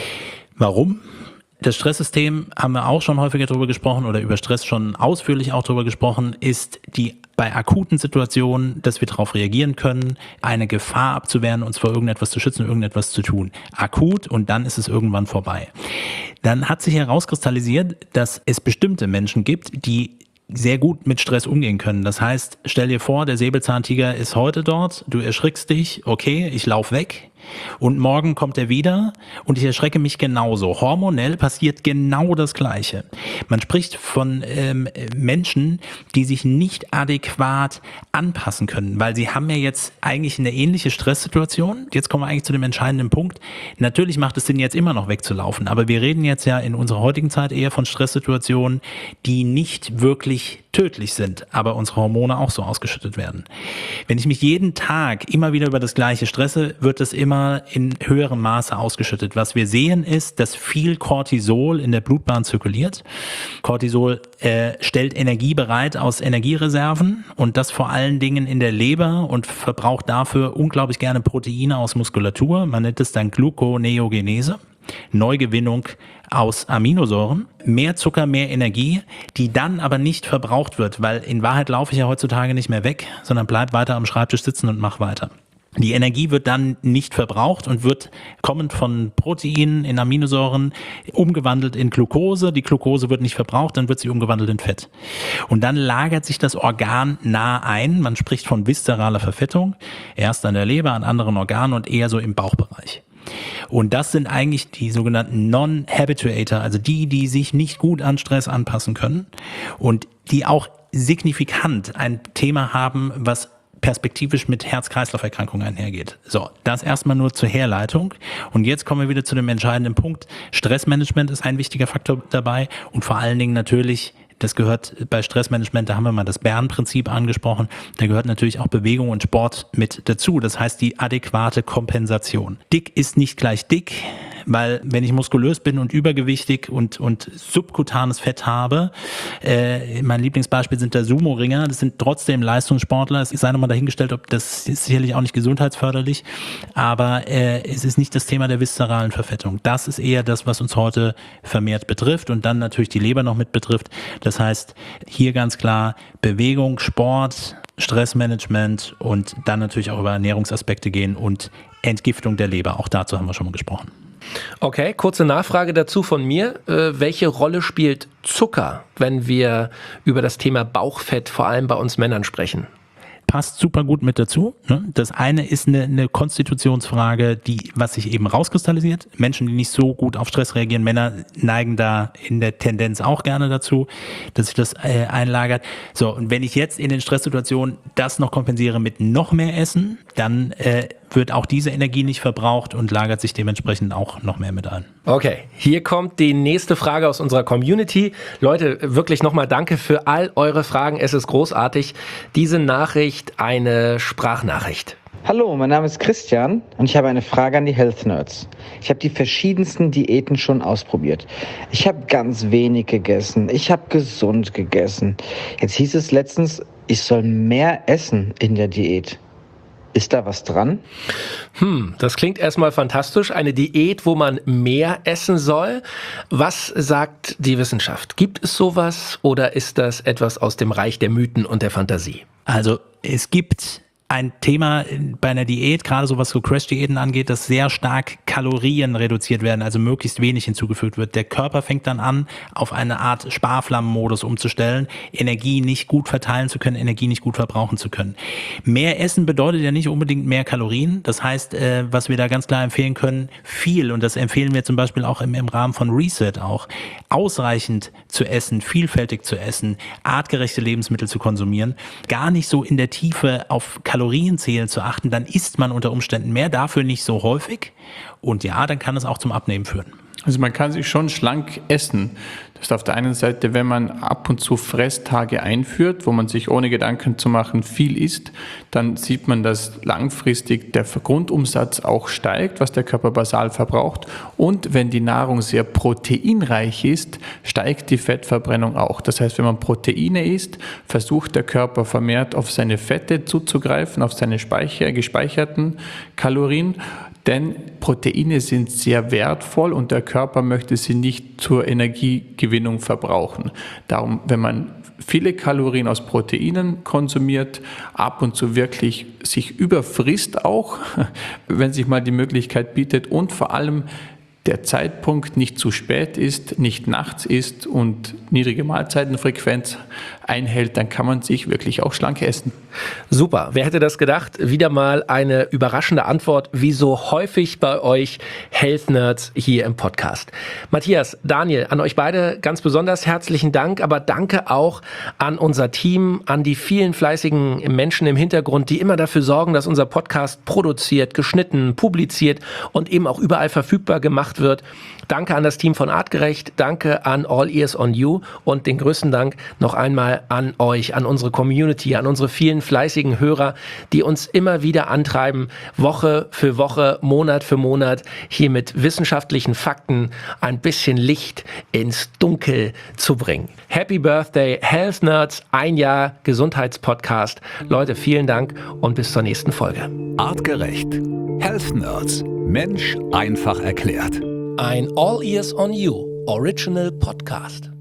Warum? Das Stresssystem, haben wir auch schon häufiger drüber gesprochen oder über Stress schon ausführlich auch drüber gesprochen, ist die bei akuten Situationen, dass wir darauf reagieren können, eine Gefahr abzuwehren, uns vor irgendetwas zu schützen, irgendetwas zu tun. Akut und dann ist es irgendwann vorbei. Dann hat sich herauskristallisiert, dass es bestimmte Menschen gibt, die sehr gut mit Stress umgehen können. Das heißt, stell dir vor, der Säbelzahntiger ist heute dort, du erschrickst dich, okay, ich laufe weg. Und morgen kommt er wieder und ich erschrecke mich genauso. Hormonell passiert genau das Gleiche. Man spricht von Menschen, die sich nicht adäquat anpassen können, weil sie haben ja jetzt eigentlich eine ähnliche Stresssituation. Jetzt kommen wir eigentlich zu dem entscheidenden Punkt. Natürlich macht es Sinn, jetzt immer noch wegzulaufen, aber wir reden jetzt ja in unserer heutigen Zeit eher von Stresssituationen, die nicht wirklich tödlich sind, aber unsere Hormone auch so ausgeschüttet werden. Wenn ich mich jeden Tag immer wieder über das Gleiche stresse, wird es immer in höherem Maße ausgeschüttet. Was wir sehen ist, dass viel Cortisol in der Blutbahn zirkuliert. Cortisol stellt Energie bereit aus Energiereserven und das vor allen Dingen in der Leber und verbraucht dafür unglaublich gerne Proteine aus Muskulatur. Man nennt es dann Gluconeogenese. Neugewinnung aus Aminosäuren, mehr Zucker, mehr Energie, die dann aber nicht verbraucht wird, weil in Wahrheit laufe ich ja heutzutage nicht mehr weg, sondern bleib weiter am Schreibtisch sitzen und mach weiter. Die Energie wird dann nicht verbraucht und wird kommend von Proteinen in Aminosäuren umgewandelt in Glucose. Die Glucose wird nicht verbraucht, dann wird sie umgewandelt in Fett. Und dann lagert sich das Organ nah ein. Man spricht von viszeraler Verfettung, erst an der Leber, an anderen Organen und eher so im Bauchbereich. Und das sind eigentlich die sogenannten Non-Habituator, also die sich nicht gut an Stress anpassen können und die auch signifikant ein Thema haben, was perspektivisch mit Herz-Kreislauf-Erkrankungen einhergeht. So, das erstmal nur zur Herleitung. Und jetzt kommen wir wieder zu dem entscheidenden Punkt. Stressmanagement ist ein wichtiger Faktor dabei und vor allen Dingen natürlich, das gehört bei Stressmanagement, da haben wir mal das Bärenprinzip angesprochen, da gehört natürlich auch Bewegung und Sport mit dazu. Das heißt die adäquate Kompensation. Dick ist nicht gleich dick, weil wenn ich muskulös bin und übergewichtig und subkutanes Fett habe, mein Lieblingsbeispiel sind der Sumo-Ringer, das sind trotzdem Leistungssportler, es sei nochmal dahingestellt, ob das ist sicherlich auch nicht gesundheitsförderlich, aber es ist nicht das Thema der viszeralen Verfettung. Das ist eher das, was uns heute vermehrt betrifft und dann natürlich die Leber noch mit betrifft. Das heißt, hier ganz klar Bewegung, Sport, Stressmanagement und dann natürlich auch über Ernährungsaspekte gehen und Entgiftung der Leber. Auch dazu haben wir schon mal gesprochen. Okay, kurze Nachfrage dazu von mir. Welche Rolle spielt Zucker, wenn wir über das Thema Bauchfett vor allem bei uns Männern sprechen? Passt super gut mit dazu. Das eine ist eine Konstitutionsfrage, was sich eben rauskristallisiert. Menschen, die nicht so gut auf Stress reagieren, Männer neigen da in der Tendenz auch gerne dazu, dass sich das einlagert. So, und wenn ich jetzt in den Stresssituationen das noch kompensiere mit noch mehr Essen, dann wird auch diese Energie nicht verbraucht und lagert sich dementsprechend auch noch mehr mit ein. Okay, hier kommt die nächste Frage aus unserer Community. Leute, wirklich nochmal danke für all eure Fragen. Es ist großartig. Diese Nachricht, eine Sprachnachricht. Hallo, mein Name ist Christian und ich habe eine Frage an die Health Nerds. Ich habe die verschiedensten Diäten schon ausprobiert. Ich habe ganz wenig gegessen. Ich habe gesund gegessen. Jetzt hieß es letztens, ich soll mehr essen in der Diät. Ist da was dran? Das klingt erstmal fantastisch. Eine Diät, wo man mehr essen soll. Was sagt die Wissenschaft? Gibt es sowas oder ist das etwas aus dem Reich der Mythen und der Fantasie? Also es gibt ein Thema bei einer Diät, gerade so was so Crash-Diäten angeht, dass sehr stark Kalorien reduziert werden, also möglichst wenig hinzugefügt wird. Der Körper fängt dann an, auf eine Art Sparflammenmodus umzustellen, Energie nicht gut verteilen zu können, Energie nicht gut verbrauchen zu können. Mehr Essen bedeutet ja nicht unbedingt mehr Kalorien. Das heißt, was wir da ganz klar empfehlen können, viel, und das empfehlen wir zum Beispiel auch im Rahmen von Reset auch, ausreichend zu essen, vielfältig zu essen, artgerechte Lebensmittel zu konsumieren, gar nicht so in der Tiefe auf Kalorienzählen zu achten, dann isst man unter Umständen mehr, dafür nicht so häufig und ja, dann kann es auch zum Abnehmen führen. Also man kann sich schon schlank essen. Das ist auf der einen Seite, wenn man ab und zu Fresstage einführt, wo man sich ohne Gedanken zu machen viel isst, dann sieht man, dass langfristig der Grundumsatz auch steigt, was der Körper basal verbraucht. Und wenn die Nahrung sehr proteinreich ist, steigt die Fettverbrennung auch. Das heißt, wenn man Proteine isst, versucht der Körper vermehrt auf seine Fette zuzugreifen, auf seine gespeicherten Kalorien. Denn Proteine sind sehr wertvoll und der Körper möchte sie nicht zur Energiegewinnung verbrauchen. Darum, wenn man viele Kalorien aus Proteinen konsumiert, ab und zu wirklich sich überfrisst auch, wenn sich mal die Möglichkeit bietet und vor allem der Zeitpunkt nicht zu spät ist, nicht nachts ist und niedrige Mahlzeitenfrequenz einhält, dann kann man sich wirklich auch schlank essen. Super, wer hätte das gedacht? Wieder mal eine überraschende Antwort, wie so häufig bei euch Health Nerds hier im Podcast. Matthias, Daniel, an euch beide ganz besonders herzlichen Dank, aber danke auch an unser Team, an die vielen fleißigen Menschen im Hintergrund, die immer dafür sorgen, dass unser Podcast produziert, geschnitten, publiziert und eben auch überall verfügbar gemacht wird. Danke an das Team von Artgerecht, danke an All Ears on You und den größten Dank noch einmal an euch, an unsere Community, an unsere vielen fleißigen Hörer, die uns immer wieder antreiben, Woche für Woche, Monat für Monat hier mit wissenschaftlichen Fakten ein bisschen Licht ins Dunkel zu bringen. Happy Birthday, Health Nerds, 1 Jahr Gesundheitspodcast. Leute, vielen Dank und bis zur nächsten Folge. Artgerecht. Health Nerds. Mensch einfach erklärt. Ein All Ears on You Original Podcast.